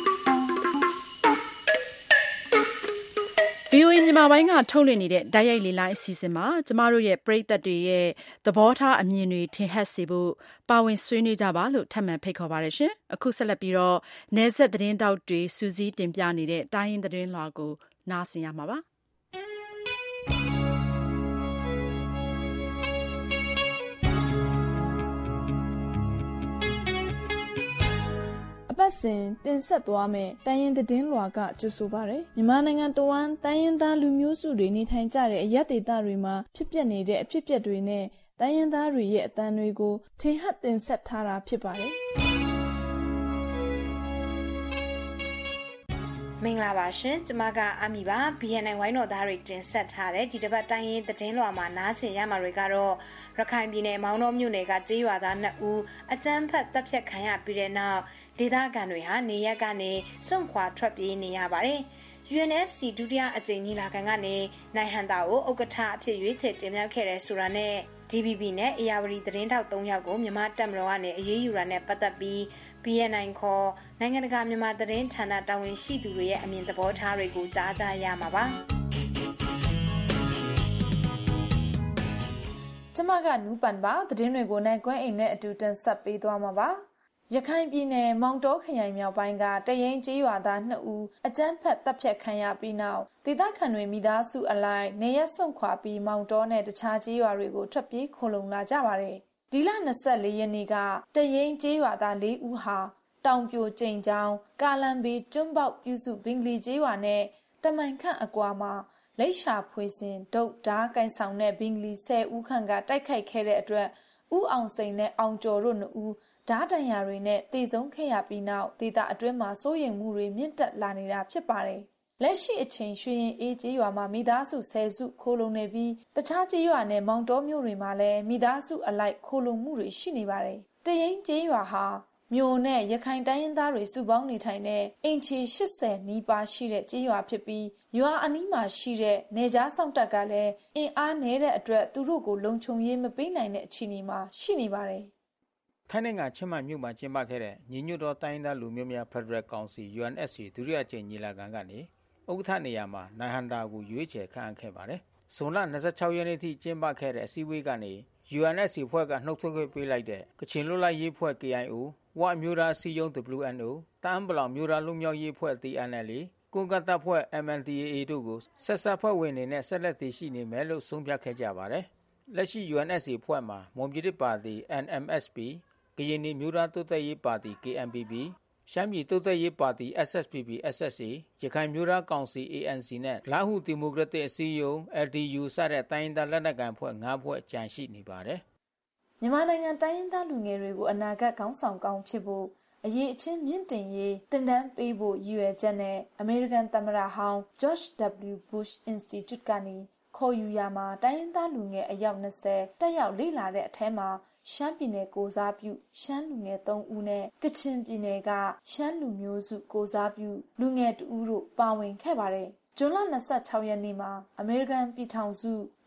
ဗွီအိုအေ မြန်မာပိုင်းကထုတ်လွှင့်နေတဲ့ဓာတ်ရိုက်လေ့လာအစီအစဉ်မှာကျမတို့ရဲ့ပရိသတ်တွေရဲ့သဘောထားအမြင်တွေထင်ဟပ်စေဖို့ပါဝင်ဆွေးနွေးကြပါလို့ထပ်မံဖိတ်ခေါ်ပါရရှင်။အခုဆက်လက်ပြီးတော့နယ်စပ်သတင်းတောက်တွေစူးစီးတင်ပြနေတဲ့တိုင်းရင်းသတင်းလွှာကိုနားဆင်ရမှာပါ။အပတ်စဉ်တင်ဆက်သွားမယ်တိုင်းရင်းသတင်းလွှာကကြိုဆိုပါရယ်မြန်မာနိုင်ငံတဝန်းတိုင်းရင်းသားလူမျိုးစုတွေနေထိုင်ကြတဲ့အရပ်ဒေသတွေမှာဖြစ်ပျက်နေတဲ့အဖြစ်အပျက်တွေနဲ့တိုင်းရင်းသားတွေရဲ့အသံတွေကိုထင်ဟပ်တင်ဆက်ထားတာဖြစ်ပါတယ်မင်္ဂလာပါရှင်ကျမကအမီပါ ဘီ အန် အိုင် ဝိုင်းတော်သားတွေတင်ဆက်ထားတဲ့ဒီတစ်ပတ်တိုင်းရင်းသတင်းလွှာမှာနားဆင်ရမှာတွေကတော့ရခိုင်ပြည်နယ်မောင်တော်မြို့နယ်ကကျေးရွာသားနှစ်ဦးအကြမ်းဖက်တပ်ဖြတ်ခံရပြီးတဲ့နောက်ဒေသခံတွေဟာနေရက်ကနေစွန့်ခွာထွက်ပြေးနေရပါတယ်။ ယူ အန် အက်ဖ် စီ ဒုတိယအကြိမ်ညီလာခံကနေနိုင်ဟန်တာကိုဥက္ကဋ္ဌအဖြစ်ရွေးချယ်တင်မြှောက်ခဲ့တဲ့ဆိုတာနဲ့ ဒီ ဘီ ဘီ နဲ့အေယာဝတီသတင်းထောက်သုံးယောက်ကိုမြန်မာတပ်မတော်ကနေအရေးယူတာနဲ့ပတ်သက်ပြီး ဘီ အန် အိုင် ခေါ်နိုင်ငံတကာမြန်မာသတင်းဌာနတာဝန်ရှိသူတွေရဲ့အမြင်သဘောထားတွေကိုကြားကြရမှာပါ။ကျမကနူးပန်ပါသတင်းတွေကိုနိုင်ကွန်းအိမ်နဲ့အတူတင်ဆက်ပေးသွားမှာပါ။ရခိုင်ပြည်နယ်မောင်တောခရိုင်မြောက်ပိုင်းကတရင်ကျေးရွာသားနှစ်ဦးအကြမ်းဖက်တပ်ဖြတ်ခံရပြီးနောက်ဒေသခံတွေမိသားစုအလိုက်နေရက်စွန့်ခွာပြီးမောင်တောနဲ့တခြားကျေးရွာတွေကိုထွက်ပြေးခိုလုံလာကြပါတယ်။ဒီလ၂၄ရက်နေ့ကတရင်ကျေးရွာသား၄ဦးဟာတောင်ပြိုကျိန်ချောင်းကာလန်ဘေးကျွန်းပေါက်ပြုစုဘင်္ဂလီကျေးရွာနဲ့တမိုင်ခန့်အကွာမှာလိပ်ရှာဖွေစင်ဒုတ်ဓားကိုင်ဆောင်တဲ့ဘင်္ဂလီ၁၀ဦးခန့်ကတိုက်ခိုက်ခဲ့တဲ့အတွက်ဦးအောင်စိန်နဲ့အောင်ကျော်တို့နှစ်ဦးဓားတံရတွေနဲ့တည်ဆုံးခဲ့ရပြီးနောက်ဒေသအတွင်းမှာစိုးရိမ်မှုတွေမြင့်တက်လာနေတာဖြစ်ပါတယ်။လက်ရှိအချိန်ရွှေရင်အေးကျေးရွာမှာမိသားစုဆယ်စုခိုလုံနေပြီးတခြားကျေးရွာနဲ့မောင်တောမြို့တွေမှာလည်းမိသားစုအလိုက်ခိုလုံမှုတွေရှိနေပါတယ်။တရင်ကျေးရွာဟာမြို့နဲ့ရခိုင်တိုင်းရင်းသားတွေစုပေါင်းနေထိုင်တဲ့အင်ချီ၈၀နီးပါးရှိတဲ့ကျေးရွာဖြစ်ပြီးရွာအနီးမှာရှိတဲ့နေကြားဆောင်တပ်ကလည်းအင်အားနည်းတဲ့အတွက်သူတို့ကိုလုံခြုံရေးမပေးနိုင်တဲ့အခြေအနေမှာရှိနေပါတယ်။ထိုင်းနိုင်ငံချင်းမိုင်မြို့မှာကျင်းပခဲ့တဲ့ညီညွတ်သောတိုင်းရင်းသားလူမျိုးများဖက်ဒရယ်ကောင်စီ ယူ အန် အက်ဖ် စီ ဒုတိယအကြိမ်ညီလာခံကနေဥက္ကဋ္ဌနေရာမှာနိုင်ဟန်တာကိုရွေးချယ်ခန့်အပ်ခဲ့ပါတယ်။ဇွန်လ၂၆ရက်နေ့ထိကျင်းပခဲ့တဲ့အစည်းအဝေးကနေ ယူ အန် အက်ဖ် စီ ဖွဲ့ကနှုတ်ထွက်ခွင့်ပေးလိုက်တဲ့ကချင်လွတ်လပ်ရေးဖွဲ့ ကေ အိုင် အို ဝအမျိုးသားအစည်းအရုံး ဒဘလျူ အန် အို တအန်းပလောင်မျိုးသားလွတ်မြောက်ရေးဖွဲ့ တီ အန် အယ်လ် အေ ကွန်ကတ်တပ်ဖွဲ့ အမ် အယ်လ် တီ အေ အေ တို့ကိုဆက်စပ်ဖွဲ့ဝင်နေနဲ့ဆက်လက်တည်ရှိနေမယ်လို့ဆုံးဖြတ်ခဲ့ကြပါတယ်။လက်ရှိ ယူ အန် အက်ဖ် စီ ဖွဲ့မှာမွန်ပြည်သစ်ပါတီ အန် အမ် အက်စ် ပီ ကရင်နီမျိုးသားတိုးတက်ရေးပါတီ ကေ အမ် ပီ ပီ ရှမ်းပြည်တိုးတက်ရေးပါတီ အက်စ် အက်စ် ပီ ပီ အက်စ် အက်စ် အေ ရခိုင်မျိုးသားကောင်စီ အေ အန် စီ နဲ့လားဟူဒီမိုကရက်တစ်အစည်းအရုံး အယ် ဒီ ယူ စတဲ့တိုင်းရင်းသားလက်နက်ကိုင်ဖွဲ့၅ဖွဲ့ကျန်ရှိနေပါတယ်။မြန်မာနိုင်ငံတိုင်းရင်းသားလူငယ်တွေကိုအနာဂတ်ခေါင်းဆောင်ကောင်းဖြစ်ဖို့အရေးအချင်းမြင့်တင်ရေးတင်ဒန်းပေးဖို့ရည်ရွယ်ချက်နဲ့အမေရိကန်သမ္မတဟောင်း ဂျော့ချ် ဒဘလျူ ဘုရှ် အင်စတီကျုကနေခေါ်ယူရာမှာတိုင်းရင်းသားလူငယ်အယောက်၂၀တက်ရောက်လေ့လာတဲ့အထဲမှာရှမ်းပြည်နယ်ကိုစားပြုရှမ်းလူငယ်၃ဦးနဲ့ကချင်ပြည်နယ်ကရှမ်းလူမျိုးစုကိုစားပြုလူငယ်တဦးတို့ပါဝင်ခဲ့ပါတယ်။ဇွန်လ၂၆ရက်နေ့မှာအမေရိကန်ပြည်ထောင်စု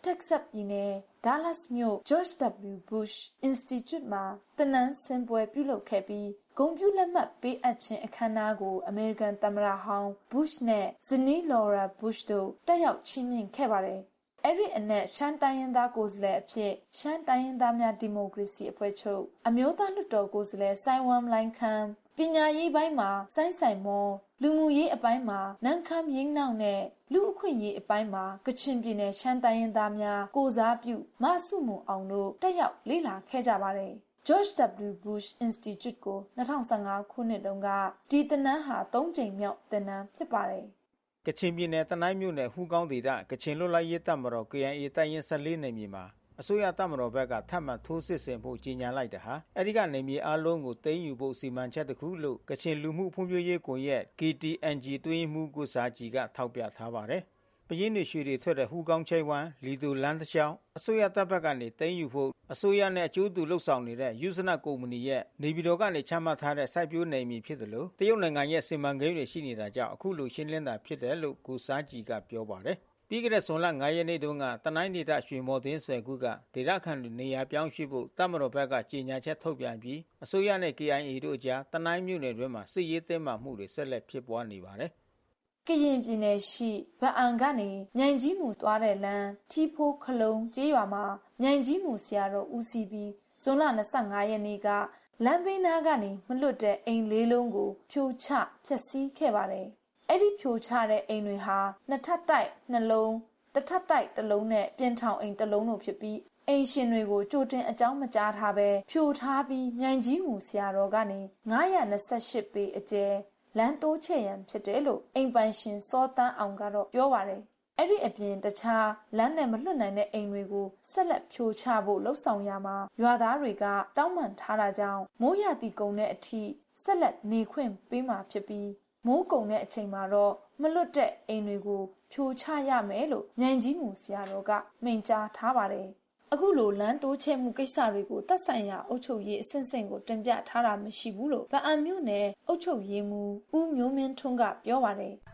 Texas ပြည်နယ် Dallas မြို့ George W. Bush Institute မှာသင်တန်းဆင်းပွဲပြုလုပ်ခဲ့ပြီးဂုဏ်ပြုလက်မှတ်ပေးအပ်ခြင်းအခမ်းအနားကိုအမေရိကန်သမ္မတဟောင်း Bush နဲ့ Zini Laura Bush တို့တက်ရောက်ချီးမြှင့်ခဲ့ပါတယ်။အဲ့ဒီအနက်ရှမ်းတိုင်းရင်းသားကိုယ်စားလှယ်အဖြစ်ရှမ်းတိုင်းရင်းသားများဒီမိုကရေစီအဖွဲ့ချုပ်အမျိုးသားလွှတ်တော်ကိုယ်စားလှယ်စိုင်းဝမ်လိုင်းခမ်းပညာရေးပိုင်းမှာစိုင်းဆိုင်မောလူမှုရေးအပိုင်းမှာနန်းခမ်းရင်းနှောက်နဲ့လူအခွင့်ရေးအပိုင်းမှာကချင်ပြည်နယ်ရှမ်းတိုင်းရင်းသားများကိုစားပြုမဆုမွန်အောင်တို့တက်ရောက်လေ့လာခဲ့ကြပါတယ်။ George W. Bush Institute ကို၂၀၁၅ခုနှစ်တုန်းကဒီသင်တန်းဟာ၃ကြိမ်မြောက်သင်တန်းဖြစ်ပါတယ်။ကချင်ပြည်နယ်တနိုင်းမြို့နယ်ဟူးကောင်းဒေသကချင်လွတ်လပ်ရေးတပ်မတော် K I A တပ်ရင်း၁၄နယ်မြေမှာအစိုးရတပ်မတော်ဘက်ကထပ်မံထိုးစစ်ဆင်ဖို့ကြီးညာလိုက်တာဟာအဲဒီကနေမြေအလုံးကိုသိမ်းယူဖို့စီမံချက်တစ်ခုလို့ကချင်လူမှုဖွံ့ဖြိုးရေးကွန်ရက် K T N G တွင်းမှုကိုစာကြီးကထောက်ပြထားပါတယ်။ပရင်းတွေရွှေတွေထွက်တဲ့ဟူးကောင်းချိတ်ဝမ်းလီတူလန်းတစ်ချောင်းအစိုးရတပ်ဘက်ကနေသိမ်းယူဖို့အစိုးရနဲ့အကျိုးတူလှုပ်ဆောင်နေတဲ့ယူဇနာကုမ္ပဏီရဲ့နေပြည်တော်ကနေချမှတ်ထားတဲ့စိုက်ပျိုးနယ်မြေဖြစ်တယ်လို့တရုတ်နိုင်ငံရဲ့စီမံကိန်းတွေရှိနေတာကြောင့်အခုလိုရှင်းလင်းတာဖြစ်တယ်လို့ကိုစာကြီးကပြောပါတယ်။ပြီးခဲ့တဲ့ဇွန်လ၅ရက်နေ့တုန်းကတနိုင်းဒေသရွှေမော်တင်းဆယ်ခုကဒေသခံတွေနေရာပြောင်းရွှေ့ဖို့တပ်မတော်ဘက်ကကြေညာချက်ထုတ်ပြန်ပြီးအစိုးရနဲ့ K I A တို့အကြားတနိုင်းမြို့နယ်တွင်းမှာစစ်ရေးတင်းမာမှုတွေဆက်လက်ဖြစ်ပွားနေပါတယ်။ကရင်ပြည်နယ်ရှိဗအံကနေမြိုင်ကြီးမူသွားတဲ့လမ်းထီဖိုးခလုံးကျေးရွာမှာမြိုင်ကြီးမူဆရာတော်ဦးစီးပြီးဇွန်လ၂၅ရက်နေ့ကလမ်းဘေးနားကနေမလွတ်တဲ့အိမ်လေးလုံးကိုဖြိုချဖျက်ဆီးခဲ့ပါတယ်။အဲ့ဒီဖြိုချတဲ့အိမ်တွေဟာနှစ်ထပ်တိုက်နှလုံးတစ်ထပ်တိုက်တစ်လုံးနဲ့ပြင်ထောင်အိမ်တစ်လုံးတို့ဖြစ်ပြီးအိမ်ရှင်တွေကိုကြိုတင်အကြောင်းမကြားထားပဲဖြိုထားပြီးမြိုင်ကြီးမူဆရာတော်ကနေ၅၂၈ပေအကျယ်လမ်းတိုးချဲ့ရန်ဖြစ်တယ်လို့အိမ်ပိုင်ရှင်စောတန်းအောင်ကတော့ပြောပါတယ်။အဲ့ဒီအပြင်တခြားလမ်းနဲ့မလွတ်နိုင်တဲ့အိမ်တွေကိုဆက်လက်ဖြိုချဖို့လှုံ့ဆော်ရမှာရွာသားတွေကတောင်းပန်ထားတာကြောင့်မိုးရသည့်ကုန်းတဲ့အထိဆက်လက်နေခွင့်ပေးမှာဖြစ်ပြီးမိုးကုံတဲ့အချိန်မှာတော့မလွတ်တဲ့အိမ်တွေကိုဖြိုချရမယ်လို့မြိုင်ကြီးမူဆရာတော်ကမိန့်ကြားထားပါတယ်။အခုလိုလမ်းတိုးချဲ့မှုကိစ္စတွေကိုသက်ဆိုင်ရာအုပ်ချုပ်ရေးအဆင့်ဆင့်ကိုတင်ပြထားတာမရှိဘူးလို့ဗအံမြို့နယ်အုပ်ချုပ်ရေးမှူးဦးမျိုးမင်းထွန်းကပြောပါတယ်။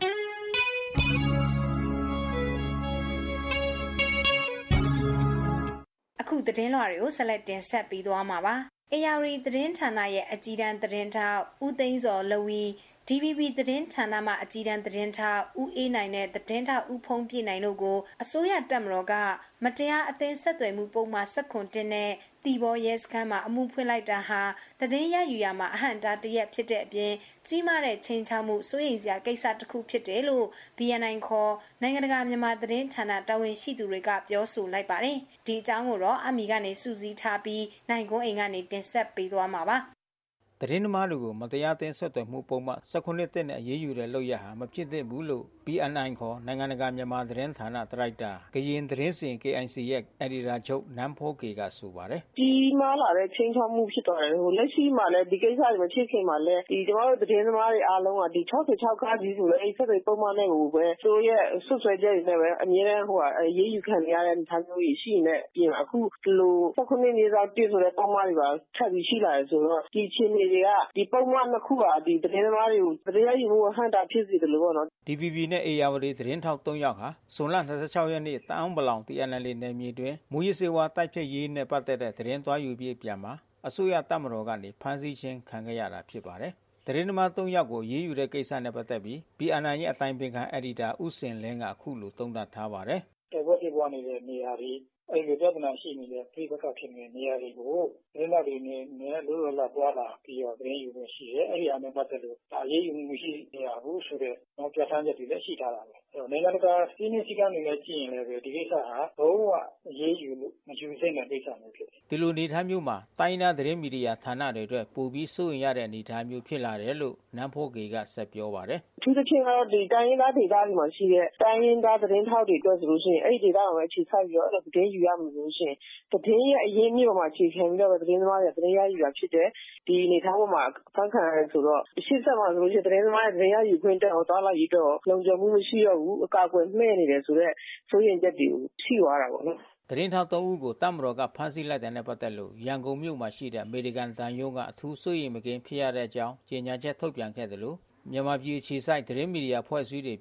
အခုသတင်းလွှာတွေကိုဆက်လက်တင်ဆက်ပေးသွားမှာပါ။ A R D သတင်းဌာနရဲ့အကြီးတန်းသတင်းထောက်ဦးသိန်းစော်လဝီD V B သတင်းဌာနမှအကြီးတန်းသတင်းထောက်ဦးအေးနိုင်နဲ့သတင်းထောက်ဦးဖုံးပြည့်နိုင်တို့ကိုအစိုးရတပ်မတော်ကမတရားအသင်းဆက်သွယ်မှုပုံမှန်၁၇တင်းနဲ့တီဘောရဲစခန်းမှာအမှုဖွင့်လိုက်တာဟာသတင်းရယူရမှာအဟန့်တားတရက်ဖြစ်တဲ့အပြင်ကြီးမားတဲ့ချိန်ချမှုစိုးရိမ်စရာကိစ္စတစ်ခုဖြစ်တယ်လို့ B N I ခေါ်နိုင်ငံတကာမြန်မာသတင်းဌာနတာဝန်ရှိသူတွေကပြောဆိုလိုက်ပါတယ်။ဒီအကြောင်းကိုတော့အမီကနေစူးစီးထားပြီးနိုင်ကွန်းအိမ်ကနေတင်ဆက်ပေးသွားမှာပါ။သတင်းသမားတွေကိုမတရားသင်းဆက်သွယ်မှုပုံမှန်၁၉တက်နဲ့အရေးယူတဲ့လုပ်ရဟာမဖြစ်သင့်ဘူးလို့ B N I ခေါ်နိုင်ငံတကာမြန်မာသတင်းဌာနဒရိုက်တာကရင်သတင်းစင် K I C ရဲ့အယ်ဒီတာချုပ်နန်းဖိုးကေကဆိုပါတယ်။ကြီးမားလာတဲ့ချင်းချောက်မှုဖြစ်သွားတယ်ဟိုလက်ရှိမှာလည်းဒီကိစ္စတွေမဖြစ်ခင်မှာလည်းဒီကျွန်တော်တို့သတင်းသမားတွေအားလုံးကဒီ၆၆ခါကြီးဆိုလည်းအဲ့ဆက်တွေပုံမှန်နဲ့ကိုပဲသူရဲ့ဆွဆွဲချက်တွေနဲ့ပဲအမြဲတမ်းဟိုအရေးယူခံရတဲ့ဌာနမျိုးကြီးရှိနေပြင်အခုဒီလို၁၉နှစ်စာပြည့်ဆိုတဲ့ပုံမှန်တွေပါထပ်ပြီးရှိလာတယ်ဆိုတော့ဒီချင်းတွေကဒီပုံမှန်နှစ်ခုဟာဒီသတင်းသမားတွေကိုတရားယူမှုဟန်တာဖြစ်စေတယ်လို့ပေါ့နော် D V B နဲ့ A R D သတင်းထောက်၃ယောက်ဟာဇွန်လ၂၆ရက်နေ့တအောင်းပလောင် T N L နယ်မြေတွင်မူရစေဝါတိုက်ဖြတ်ရေးနဲ့ပတ်သက်တဲ့သတင်းသွားယူပြီးပြန်မှာအစိုးရတပ်မတော်ကနေဖမ်းဆီးခြင်းခံခဲ့ရတာဖြစ်ပါတယ်။သတင်းသမား၃ယောက်ကိုရေးယူတဲ့ကိစ္စနဲ့ပတ်သက်ပြီး B N I ရဲ့အတိုင်းပင်ခံအက်ဒီတာဦးစင်လင်းကအခုလိုသုံးသပ်ထားပါတယ်။တိုက်ပွဲဖြစ်ပွားနေတဲ့နေရာတွေအဲ့ဒီပြဿနာရှိနေတဲ့ပြည်ပကဖြစ်နေတဲ့နေရာတွေကိုသတင်းတော်တွေနဲ့နဲ့လိုလိုလာပွားလာပြီးတော့သတင်းယူလို့ရှိရဲအဲ့ဒီအမှန်ပတ်သက်လို့ဒါရေးယူမှုရှိနေရဘူးဆိုတော့တော့ပြဋ္ဌာန်းချက်တွေလည်းရှိထားတာပဲအဲ့တော့နိုင်ငံတကာစီးနှင်းစည်းကမ်းတွေနဲ့ကြည့်ရင်လည်းပဲဒီကိစ္စဟာဘုံဝရေးယူလို့မယူစိမ့်တဲ့ကိစ္စမျိုးဖြစ်တယ်ဒီလိုနေထားမျိုးမှာတိုင်းနာသတင်းမီဒီယာဌာနတွေအတွက်ပိုပြီးစိုးရင်ရတဲ့အနေအထားမျိုးဖြစ်လာတယ်လို့နန်းဖိုးကေကဆက်ပြောပါတယ်သူတစ်ချင်းကတော့ဒီတိုင်းရင်းသားဒေသတွေမှာရှိတဲ့တိုင်းရင်းသားသတင်းထောက်တွေအတွက်ဆိုလို့ရှိရင်အဲ့ဒီဒေသမှာပဲအခြေစိုက်ပြီးတော့အဲ့လိုသတင်းယူရမှာလို့ရှိရင်သတင်းရဲ့အရင်းမြစ်ပေါ်မှာအခြေခံပြီးတော့သတင်းသမားတွေသတင်းရယူတာဖြစ်တယ်ဒီအနေထားပေါ်မှာဖန်ခံရဆိုတော့ရှင်းဆက်မှာဆိုလို့ရှိရင်သတင်းသမားတွေသတင်းရယူခွင့်တက်အောင်သွားလာရတော့လုံခြုံမှုမရှိတော့ဘူးအကာအကွယ်မှဲ့နေတယ်ဆိုတော့စိုးရိမ်ချက်တွေရှိသွားတာပေါ့နော်သတင်းထောက်၃ဦးကိုတပ်မတော်ကဖမ်းဆီးလိုက်တဲ့နဲ့ပတ်သက်လို့ရန်ကုန်မြို့မှာရှိတဲ့အမေရိကန်တန်ယုံကအထူးစိုးရိမ်မကင်းဖြစ်ရတဲ့အကြောင်းကြေညာချက်ထုတ်ပြန်ခဲ့တယ်လို့မြန်မာပြည်အခြေစိုက်သတင်းမီဒီယာဖွဲ့စည်းတွေပြင်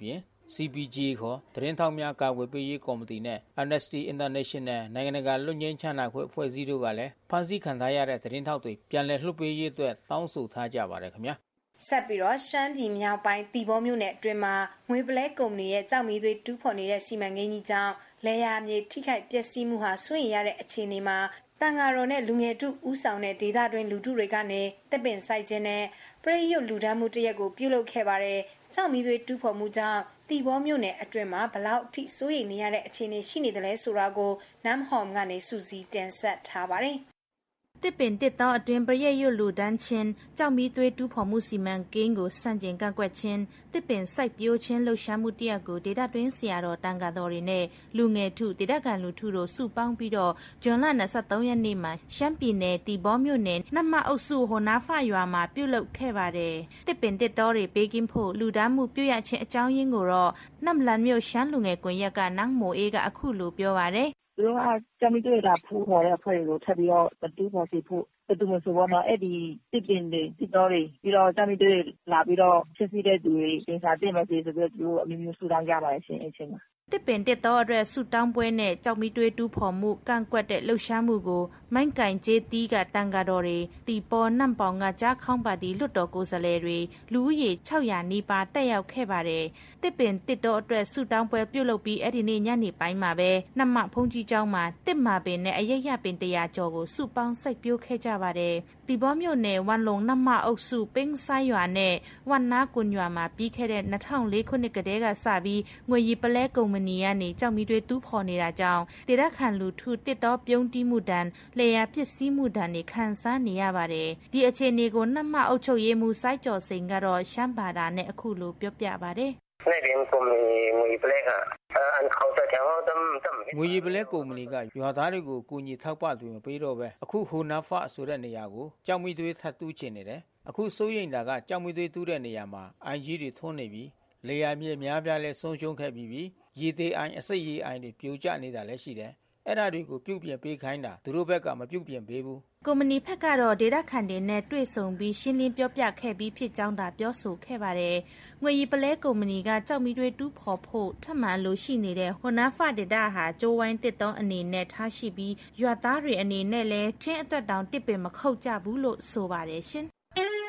C P J ခေါ်သတင်းထောက်များကာကွယ်ပေးရေးကော်မတီနဲ့ Amnesty International နိုင်ငံတကာလွတ်ငြိမ်းချမ်းသာခွင့်အဖွဲ့အစည်းတို့ကလည်းဖမ်းဆီးခံထားရတဲ့သတင်းထောက်တွေပြန်လည်လွှတ်ပေးရေးအတွက်တောင်းဆိုထားကြပါတယ်ခင်ဗျာဆက်ပြီးတော့ရှမ်းပြည်မြောက်ပိုင်းတီဘောမြို့နယ်အတွင်းမှာငွေပလဲကုမ္ပဏီရဲ့ကြောက်မီးသွေးတူးဖော်နေတဲ့စီမံကိန်းကြီးကြောင့်လဲရမြေထိခိုက်ပျက်စီးမှုဟာဆွေးရရတဲ့အခြေအနေမှာတန်ဃာတော်နဲ့လူငယ်ထုဦးဆောင်တဲ့ဒေသတွင်းလူထုတွေကနေတပ်ပင်ဆိုင်ခြင်းနဲ့ပရိယုတ်လူဒန်းမှုတရက်ကိုပြုလုပ်ခဲ့ပါတယ်။ကြောက်မီးသွေးတူးဖော်မှုကြောင့်တီဘောမြို့နယ်အတွင်းမှာဘလောက်အထိစိုးရိမ်နေရတဲ့အခြေအနေရှိနေတယ်လဲဆိုတာကိုနမ်ဟောမ်ကနေစူစီတင်ဆက်ထားပါတယ်။တစ်ပင်တစ်တောအတွင်းပရိယုတ်လူဒန်းချင်းကြောက်မီးသွေးတူးဖော်မှုစီမံကိန်းကိုစန့်ကျင်ကန့်ကွက်ခြင်းတစ်ပင်စိုက်ပျိုးခြင်းလှုပ်ရှားမှုတရက်ကိုဒေသတွင်းဆရာတော်တန်ဃာတော်တွေနဲ့လူငယ်ထုဒေသခံလူထုတို့စုပေါင်းပြီးတော့ဇွန်လ၂၃ရက်နေ့မှာရှမ်းပြည်နယ်တီဘောမြို့နယ်နမအုပ်စုဟိုနာဖရွာမှာပြုလုပ်ခဲ့ပါတယ်တစ်ပင်တစ်တောတွေပေးကင်းဖို့လူဒန်းမှုပြုရခြင်းအကြောင်းရင်းကိုတော့နမ်လန်မြို့ရှမ်းလူငယ်ကွန်ရက်ကနန်းမိုအေးကအခုလိုပြောပါတယ်သူတို့ကကြောင်မီးသွေးလာဖူးခေါ်တဲ့အဖွဲ့ကိုထပ်ပြီးတော့တူးဖော်စီဖို့တူးမဆိုတော့အဲ့ဒီတစ်ပင်တွေတစ်တော်တွေပြီးတော့ကြောင်မီးသွေးလာပြီးတော့ဖြစ်စီတဲ့သူတွေသင်္စာတင်မယ်ဆိုပြီးသူတို့အမျိုးမျိုးဆူတောင်းကြပါတယ်ရှင်အချင်းမှာတစ်ပင်တစ်တော်အတွက်ဆူတောင်းပွဲနဲ့ကြောက်မီးသွေးတူးဖော်မှုကန့်ကွက်တဲ့လှုပ်ရှားမှုကိုမိုင်းကင်ကျေးတီးကတန်ဃာတော်တွေတီပေါ်နမ်ပေါင်ကကြားခေါင်းပါတီလွတ်တော်ကိုယ်စားလှယ်တွေလူဦးရေ၆ရာနီးပါးတက်ရောက်ခဲ့ပါတယ်တစ်ပင်တစ်တော်အတွက်ဆူတောင်းပွဲပြုလုပ်ပြီးအဲ့ဒီနေ့ညနေပိုင်းမှာပဲနမဖုန်ကြီးကျောင်းမှာတစ်မာပင်နဲ့အရရပင်တရာကျော်ကိုစုပေါင်းစိုက်ပျိုးခဲ့ကြပါတယ်တီဘောမြို့နယ်ဝန်လုံနမအုပ်စုပင်းဆိုင်ရွာနဲ့ဝန်နာကွန်ရွာမှာပြီးခဲ့တဲ့၂၀၀၄ခုနှစ်ကတည်းကစပြီးငွေရီပလဲကုမ္ပဏီကနေကြောက်မီးသွေးတူးဖော်နေတာကြောင့်ဒေသခံလူထုတစ်တော်ပြုံးတီးမှုတန်လေယာပစ္စည်းမှုတန်တွေခံစားနေရပါတယ်ဒီအခြေအနေကိုနမအုပ်ချုပ်ရေးမှူးစိုက်ကျော်စိန်ကတော့ရှမ်းဘာသာနဲ့အခုလိုပြောပြပါတယ်那边我们我一不来看，呃，按考察情况怎么怎么。 ငွေရီပလဲကုမ္ပဏီကရွာသားတွေကိုကူညီထောက်ပံ့သူမပေးတော့ပဲအခုဟိုနာဖဆိုတဲ့နေရာကိုကြောက်မီးသွေးထပ်တူးချင်နေတယ်အခုစိုးရိမ်တာကကြောက်မီးသွေးတူးတဲ့နေရာမှာအိုင်ကြီးတွေထွန်းနေပြီလေယာမြေများပြားလဲဆုံးရှုံးခဲ့ပြီးရေသေးအိုင်အစိတ်ရေအိုင်တွေပြိုကျနေတာလည်းရှိတယ်အဲ့ဒါတွေကိုပြုတ်ပြင်ပေးခိုင်းတာသူတို့ဘက်ကမပြုတ်ပြင်ပေးဘူးကုမ္ပဏီဘက်ကတော့ဒေတာခန်တွေနဲ့တွေ့ဆုံပြီးရှင်းလင်းပြောပြခဲ့ပြီးဖြစ်ကြောင်းသာပြောဆိုခဲ့ပါတယ်။ငွေရီပလဲကုမ္ပဏီကကြောက်မီးသွေးတူးဖော်ဖို့ထပ်မံလို့ရှိနေတဲ့ဟိုနာဖဒေတာဟာကျိုးဝိုင်းတစ်တောအနေနဲ့ထားရှိပြီးရွာသားတွေအနေနဲ့လည်းချင်းအတွက်တောင်တစ်ပင်မခုတ်ကြဘူးလို့ဆိုပါတယ်ရှင်။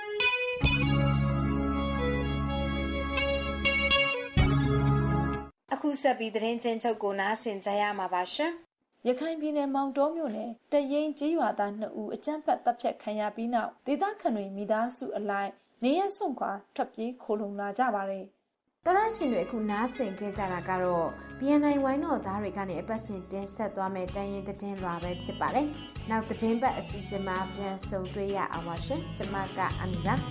အခုဆက်ပြီးသတင်းချင်းချုပ်ကိုနားဆင်ကြရမှာပါရှင်ရခိုင်ပြည်နယ်မောင်တောမြို့နယ်တရင်ကျေးရွာသားနှစ်ဦးအကြမ်းဖက်တပ်ဖြတ်ခံရပြီးနောက်ဒေသခံတွေမိသားစုအလိုက်နေရစွန့်ခွာထွက်ပြေးခိုလုံလာကြပါတယ်။တော်ရရှင်တွေအခုနားဆင်ခဲ့ကြတာကတော့ ဘီ အန် အိုင် ဝိုင်းတော်သားတွေကနေအပတ်စဉ်တင်ဆက်သွားမယ့်တန်ရင်သတင်းလွှာပဲဖြစ်ပါတယ်။နောက်သတင်းပတ်အစီအစဉ်မှာပြန်ဆုံတွေ့ရအောင်ပါရှင်။ကျွန်မကအမီပါ။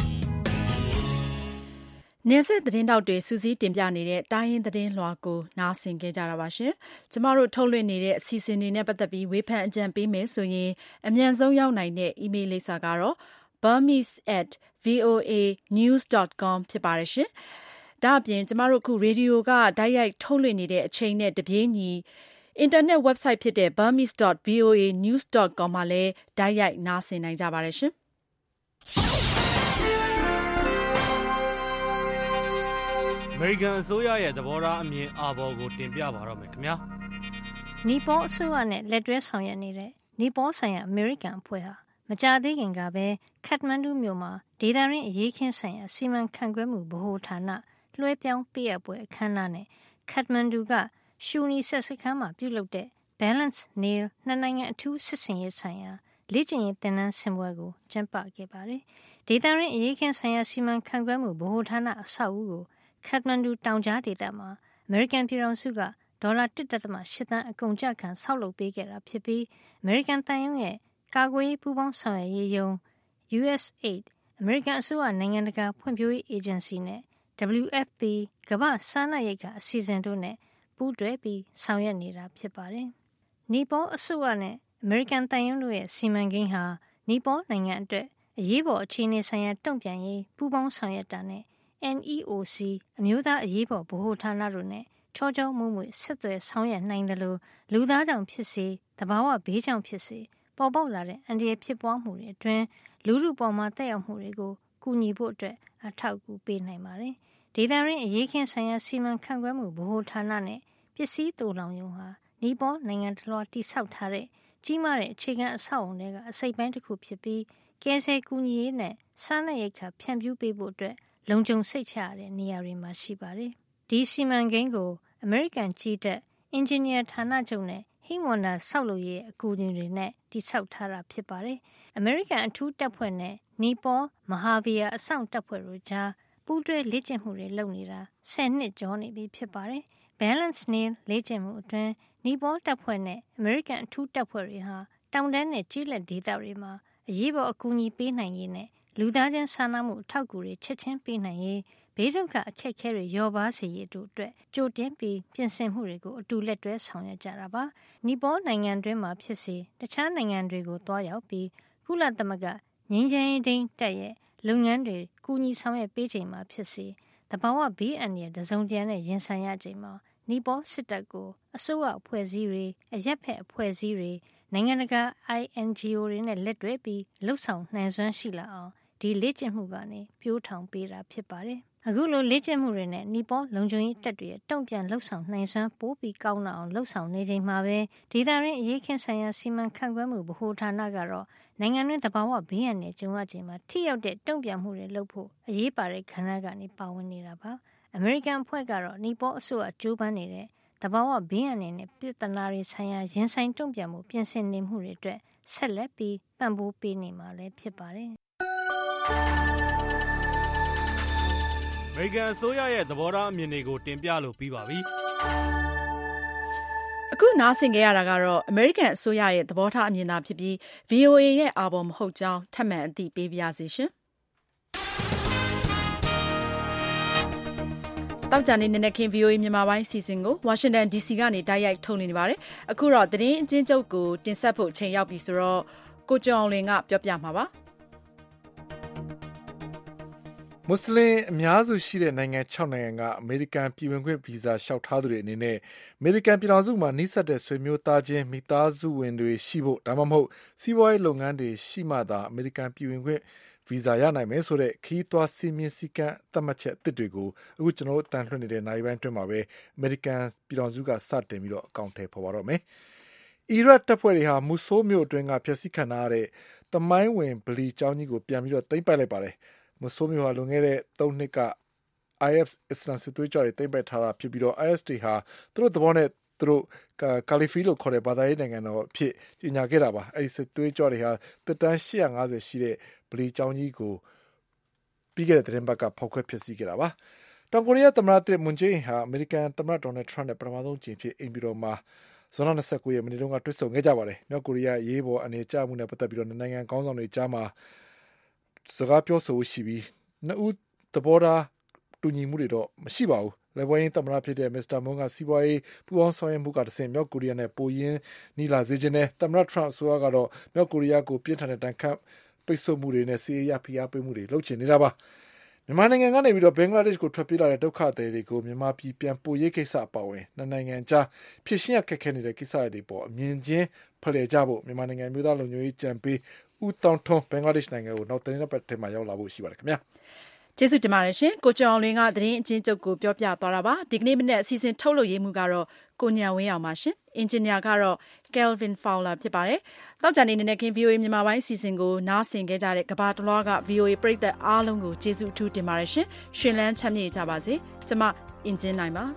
နေဆက်သတင်းတောက်တွေစူးစီးတင်ပြနေတဲ့တိုင်းရင်းသတင်းလွှာကိုနားဆင်ကြကြတာပါရှင်။ကျမတို့ထုတ်လွှင့်နေတဲ့အစီအစဉ်တွေနဲ့ပတ်သက်ပြီးဝေဖန်အကြံပေးမယ်ဆိုရင်အမြန်ဆုံးရောက်နိုင်တဲ့ email လိပ်စာကတော့ burmese at voa news dot com ဖြစ်ပါတယ်ရှင်။ဒါအပြင်ကျမတို့အခုရေဒီယိုကတိုက်ရိုက်ထုတ်လွှင့်နေတဲ့အချိန်နဲ့တပြေးညီအင်တာနက် website ဖြစ်တဲ့ burmese dot voa news dot com မှာလည်းတိုက်ရိုက်နားဆင်နိုင်ကြပါတယ်ရှင်။အမေရိကန်အစိုးရရဲ့သဘောထားအမြင်အာဘော်ကိုတင်ပြပါတော့မယ်ခင်ဗျာ။နီပေါအစိုးရနဲ့လက်တွဲဆောင်ရွက်နေတဲ့နီပေါဆိုင်ရာအမေရိကန်အဖွဲ့ဟာမကြာသေးခင်ကပဲခတ်မန်ဒူမြို့မှာဒေသရင်းအရေးခင်းဆိုင်ရာစီမံခန့်ခွဲမှုဗဟိုဌာနလွှဲပြောင်းပေးအပ်ပွဲအခမ်းအနားနဲ့ခတ်မန်ဒူကရှူနီဆက်စခန်းမှာပြုလုပ်တဲ့ Balance Nail နှစ်နိုင်ငံအထူးစစ်ဆင်ရေးဆိုင်ရာလေ့ကျင့်ရေးသင်တန်းဆင်ပွဲကိုကျင်းပခဲ့ပါတယ်။ဒေသရင်းအရေးခင်းဆိုင်ရာစီမံခန့်ခွဲမှုဗဟိုဌာနအဆောက်အဦကိုခတ်မန်ဒူတောင်ကြားဒေသမှာအမေရိကန်ပြည်ထောင်စုကဒေါ်လာ တစ်ဒသမ ရှစ် သန်းအကုန်အကျခံဆောက်လုပ်ပေးခဲ့တာဖြစ်ပြီးအမေရိကန်တန်ယုံရဲ့ကာကွယ်ရေးပူးပေါင်းဆောင်ရွက်ရေးယုံ ယူ အက်စ် အေဒ် အမေရိကန်အစိုးရနိုင်ငံတကာဖွံ့ဖြိုးရေးအေဂျင်စီနဲ့ ဒဗလျူ အက်ဖ် ပီ ကမ္ဘာ့စားနပ်ရိက္ခာအစီအစဉ်တို့နဲ့ပူးတွဲပြီးဆောင်ရွက်နေတာဖြစ်ပါတယ်။နီပေါအစိုးရနဲ့အမေရိကန်တန်ယုံတို့ရဲ့စီမံကိန်းဟာနီပေါနိုင်ငံအတွက်အရေးပေါ်အခြေအနေဆိုင်ရာတုံ့ပြန်ရေးပူးပေါင်းဆောင်ရွက်တာနဲ့ အန် အီ အို စီ အမျိုးသားအရေးပေါ်ဗဟိုဌာနတို့နဲ့ချောချောမွေ့မွေ့ဆက်သွယ်ဆောင်ရွက်နိုင်တယ်လို့လူသားကြောင့်ဖြစ်စေတဘာဝဘေးကြောင့်ဖြစ်စေပေါ်ပေါက်လာတဲ့အန္တရာယ်ဖြစ်ပွားမှုတွေအတွင်းလူထုပေါ်မှာတက်ရောက်မှုတွေကိုကူညီဖို့အတွက်အထောက်အကူပေးနိုင်ပါတယ်။ဒေသရင်းအရေးခင်းဆိုင်ရာစီမံခန့်ခွဲမှုဗဟိုဌာနနဲ့ပစ္စည်းသိုလှောင်ရုံဟာနီပေါနိုင်ငံတစ်လွှာတိစောက်ထားတဲ့ကြီးမားတဲ့အခြေခံအဆောက်အုံတွေကအစိပ်ပိုင်းတစ်ခုဖြစ်ပြီးကယ်ဆယ်ကူညီရေးနဲ့စားနပ်ရိက္ခာဖြန့်ဖြူးပေးဖို့အတွက်လုံခြုံစိတ်ချရတဲ့နေရာတွေမှာရှိပါတယ်။ဒီစီမံကိန်းကိုအမေရိကန်ကြီးတပ်အင်ဂျင်နီယာဌာနချုပ်နဲ့ဟိမွန်နာဆောက်လုပ်ရေးအကူအညီတွေနဲ့တိစောက်ထားတာဖြစ်ပါတယ်။အမေရိကန်အထူးတပ်ဖွဲ့နဲ့နီပေါမဟာဗီယာအဆောင်တပ်ဖွဲ့တို့ကြားပူးတွဲလေ့ကျင့်မှုတွေလုပ်နေတာဆယ်နှစ်ကျော်နေပြီဖြစ်ပါတယ်။ Balance Nail လေ့ကျင့်မှုအတွင်းနီပေါတပ်ဖွဲ့နဲ့အမေရိကန်အထူးတပ်ဖွဲ့တွေဟာတောင်တန်းနဲ့ကြီးလက်ဒေသတွေမှာအရေးပေါ်အကူအညီပေးနိုင်ရေးနဲ့လူသားချင်းစာနာမှုအထောက်အကူတွေချက်ချင်းပေးနိုင်ရေးဘေးဒုက္ခအခက်အခဲတွေလျော့ပါးစေရေးတို့အတွက်ကြိုတင်ပြီးပြင်ဆင်မှုတွေကိုအတူလက်တွဲဆောင်ရွက်ကြတာပါ။နီပေါနိုင်ငံတွင်းမှာဖြစ်စေတခြားနိုင်ငံတွေကိုတွားရောက်ပြီးကုလသမဂ္ဂငြိမ်းချမ်းရေးထိန်းတပ်ရဲ့လုပ်ငန်းတွေကူညီဆောင်ရွက်ပေးချိန်မှာဖြစ်စေတဘာဝဘေးအန္တရာယ်တစုံတရာနဲ့ရင်ဆိုင်ရချိန်မှာနီပေါစစ်တပ်ကိုအစိုးရအဖွဲ့အစည်းတွေအရက်ဖက်အဖွဲ့အစည်းတွေနိုင်ငံတကာ I N G O တွေနဲ့လက်တွဲပြီးလှုပ်ဆောင်နိုင်စွမ်းရှိလာအောင်ဒီလေ့ကျင့်မှုကနေပြိုးထောင်ပေးတာဖြစ်ပါတယ်။အခုလိုလေ့ကျင့်မှုတွေနဲ့နီပေါလုံခြုံရေးတပ်တွေရဲ့တုံ့ပြန်လှုပ်ဆောင်နိုင်စွမ်းပိုးပြီးကောင်းလာအောင်လှုပ်ဆောင်နေချိန်မှာပဲဒေသရင်းအရေးခင်းဆိုင်ရာစီမံခန့်ခွဲမှုဗဟိုဌာနကတော့နိုင်ငံတွင်းသဘာဝဘေးအန္တရာယ်ကြုံရချိန်မှာထိရောက်တဲ့တုံ့ပြန်မှုတွေလုပ်ဖို့အရေးပါတဲ့ခဏကနေပါဝင်နေတာပါ။အမေရိကန်အဖွဲ့ကတော့နီပေါအစိုးရကြိုးပမ်းနေတဲ့တဘာဝဘေးအန္တရာယ်နဲ့ပြည်ထနာတွေဆိုင်ရာရင်ဆိုင်တုံ့ပြန်မှုပြင်ဆင်နေမှုတွေအတွက်ဆက်လက်ပြီးပံ့ပိုးပေးနေမှာလည်းဖြစ်ပါတယ်။အမေရိကန်အစိုးရရဲ့သဘောထားအမြင်တွေကိုတင်ပြလို့ပြီးပါပြီ။အခုနားဆင်ကြရတာကတော့အမေရိကန်အစိုးရရဲ့သဘောထားအမြင်သာဖြစ်ပြီး V O A ရဲ့အာဘော်မဟုတ်ကြောင်းထပ်မံအသိပေးပါရစေရှင်။တောက်ကြနေနေခင် V O A မြန်မာပိုင်းစီစဉ်ကိုဝါရှင်တန် D C ကနေတိုက်ရိုက်ထုတ်လွှင့်နေပါတယ်။အခုတော့သတင်းအကျဉ်းချုပ်ကိုတင်ဆက်ဖို့ချိန်ရောက်ပြီဆိုတော့ကိုကျော်အောင်လွင်ကပြောပြမှာပါ။မွတ်စလင်အများစုရှိတဲ့နိုင်ငံ၆နိုင်ငံကအမေရိကန်ပြည်ဝင်ခွင့်ဗီဇာလျှောက်ထားသူတွေအနေနဲ့အမေရိကန်ပြည်ထောင်စုမှာနှိစက်တဲ့ဆွေမျိုးသားချင်းမိသားစုဝင်တွေရှိဖို့ဒါမှမဟုတ်စီးပွားရေးလုပ်ငန်းတွေရှိမှသာအမေရိကန်ပြည်ဝင်ခွင့်ဗီဇာရနိုင်မယ်ဆိုတဲ့ခီးသွွားစီမင်းစည်းကမ်းသတ်မှတ်ချက်အသစ်တွေကိုအခုကျွန်တော်တို့တန်လွှင့်နေတဲ့နိုင်ပိုင်းအတွင်းမှာပဲအမေရိကန်ပြည်ထောင်စုကစတင်ပြီးတော့အကောင့်ထဲပေါ်ပါတော့မယ်။အီရတ်တပ်ဖွဲ့တွေဟာမူဆိုးမြို့အတွင်းကဖျက်ဆီးခံရတဲ့သမိုင်းဝင်ဗလီကျောင်းကြီးကိုပြန်ပြီးတော့သိမ်းပိုက်လိုက်ပါတယ်။မူဆိုးမြို့ဟာလွန်ခဲ့တဲ့သုံးနှစ်က I S အစ္စလမ်စစ်သွေးကြွတွေသိမ်းပိုက်ထားတာဖြစ်ပြီးတော့ I S တွေဟာသူတို့သဘောနဲ့သူတို့ကာလီဖီလို့ခေါ်တဲ့ဘာသာရေးနိုင်ငံတော်အဖြစ်ကြီးညာခဲ့တာပါအဲဒီစစ်သွေးကြွတွေဟာတက်တန်း၈၅၀ရှိတဲ့ဗလီကျောင်းကြီးကိုပြီးခဲ့တဲ့သတင်းပတ်ကဖောက်ခွဲဖျက်ဆီးခဲ့တာပါတောင်ကိုရီးယားသမ္မတတစ်မွန်ဂျေးအင်ဟာအမေရိကန်သမ္မတဒေါ်နယ်ထရန့်နဲ့ပထမဆုံးကြိမ်ဖြစ်အိမ်ပြည်တော်မှာဇွန်လ၂၉ရက်မနေ့တုန်းကတွေ့ဆုံခဲ့ကြပါတယ်မြောက်ကိုရီးယားရေးပေါ်အနေကျမှုနဲ့ပတ်သက်ပြီးတော့နိုင်ငံခေါင်းဆောင်တွေကြားမှာစကားပြောဆိုရှိပြီးနှစ်ဦးသဘောထားတူညီမှုတွေတော့မရှိပါဘူးလက်ဝဲသမ္မတဖြစ်တဲ့မစ္စတာမွန်ကစီးပွားရေးပူးပေါင်းဆောင်ရွက်မှုကတဆင့်မြောက်ကိုရီးယားနဲ့ပိုရင်းနီလာစေခြင်းနဲ့သမ္မတထရန့်အစိုးရကတော့မြောက်ကိုရီးယားကိုပြင်းထန်တဲ့တန်ခတ်ပိတ်ဆို့မှုတွေနဲ့စီးရီးယားဖိအားပေးမှုတွေလုပ်ချင်နေတာပါမြန်မာနိုင်ငံကနေပြီးတော့ဘင်္ဂလားဒေ့ရှ်ကိုထွက်ပြေးလာတဲ့ဒုက္ခသည်တွေကိုမြန်မာပြည်ပြန်ပို့ရေးကိစ္စအပါအဝင်နှစ်နိုင်ငံကြားဖြစ်ရှင်းရခက်ခဲနေတဲ့ကိစ္စတွေပေါ်အမြင်ချင်းဖလှယ်ကြဖို့မြန်မာနိုင်ငံမျိုးသားလုံခြုံရေးကြံပေးဦးတောင်းထွန်းဘင်္ဂလားဒေ့ရှ်နိုင်ငံကိုနောက်သတင်းပတ်ထဲမှာရောက်လာဖို့ရှိပါတယ်ခင်ဗျာကျေးဇူးတင်ပါတယ်ရှင်ကိုကျော်အောင်လွင်ကသတင်းအချင်းချုပ်ကိုပြောပြသွားတာပါဒီကနေ့မနေ့အစီအစဉ်ထုတ်လုပ်ရေးမှုကတော့ကိုညံဝင်းအောင်ပါရှင်အင်ဂျင်နီယာကတော့ Kelvin Fowler ဖြစ်ပါတယ်တောက်ကြနေနေနဲ့ခင် V O A မြန်မာပိုင်းအစီအစဉ်ကိုနားဆင်ခဲ့ကြတဲ့ကဘာတလွားက V O A ပရိသတ်အားလုံးကိုကျေးဇူးအထူးတင်ပါတယ်ရှင်ရှင်လန်းချမ်းမြေ့ကြပါစေကျွန်မအင်ဂျင်နိုင်ပါ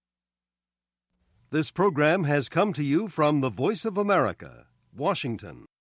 This program has come to you from the Voice of America, Washington.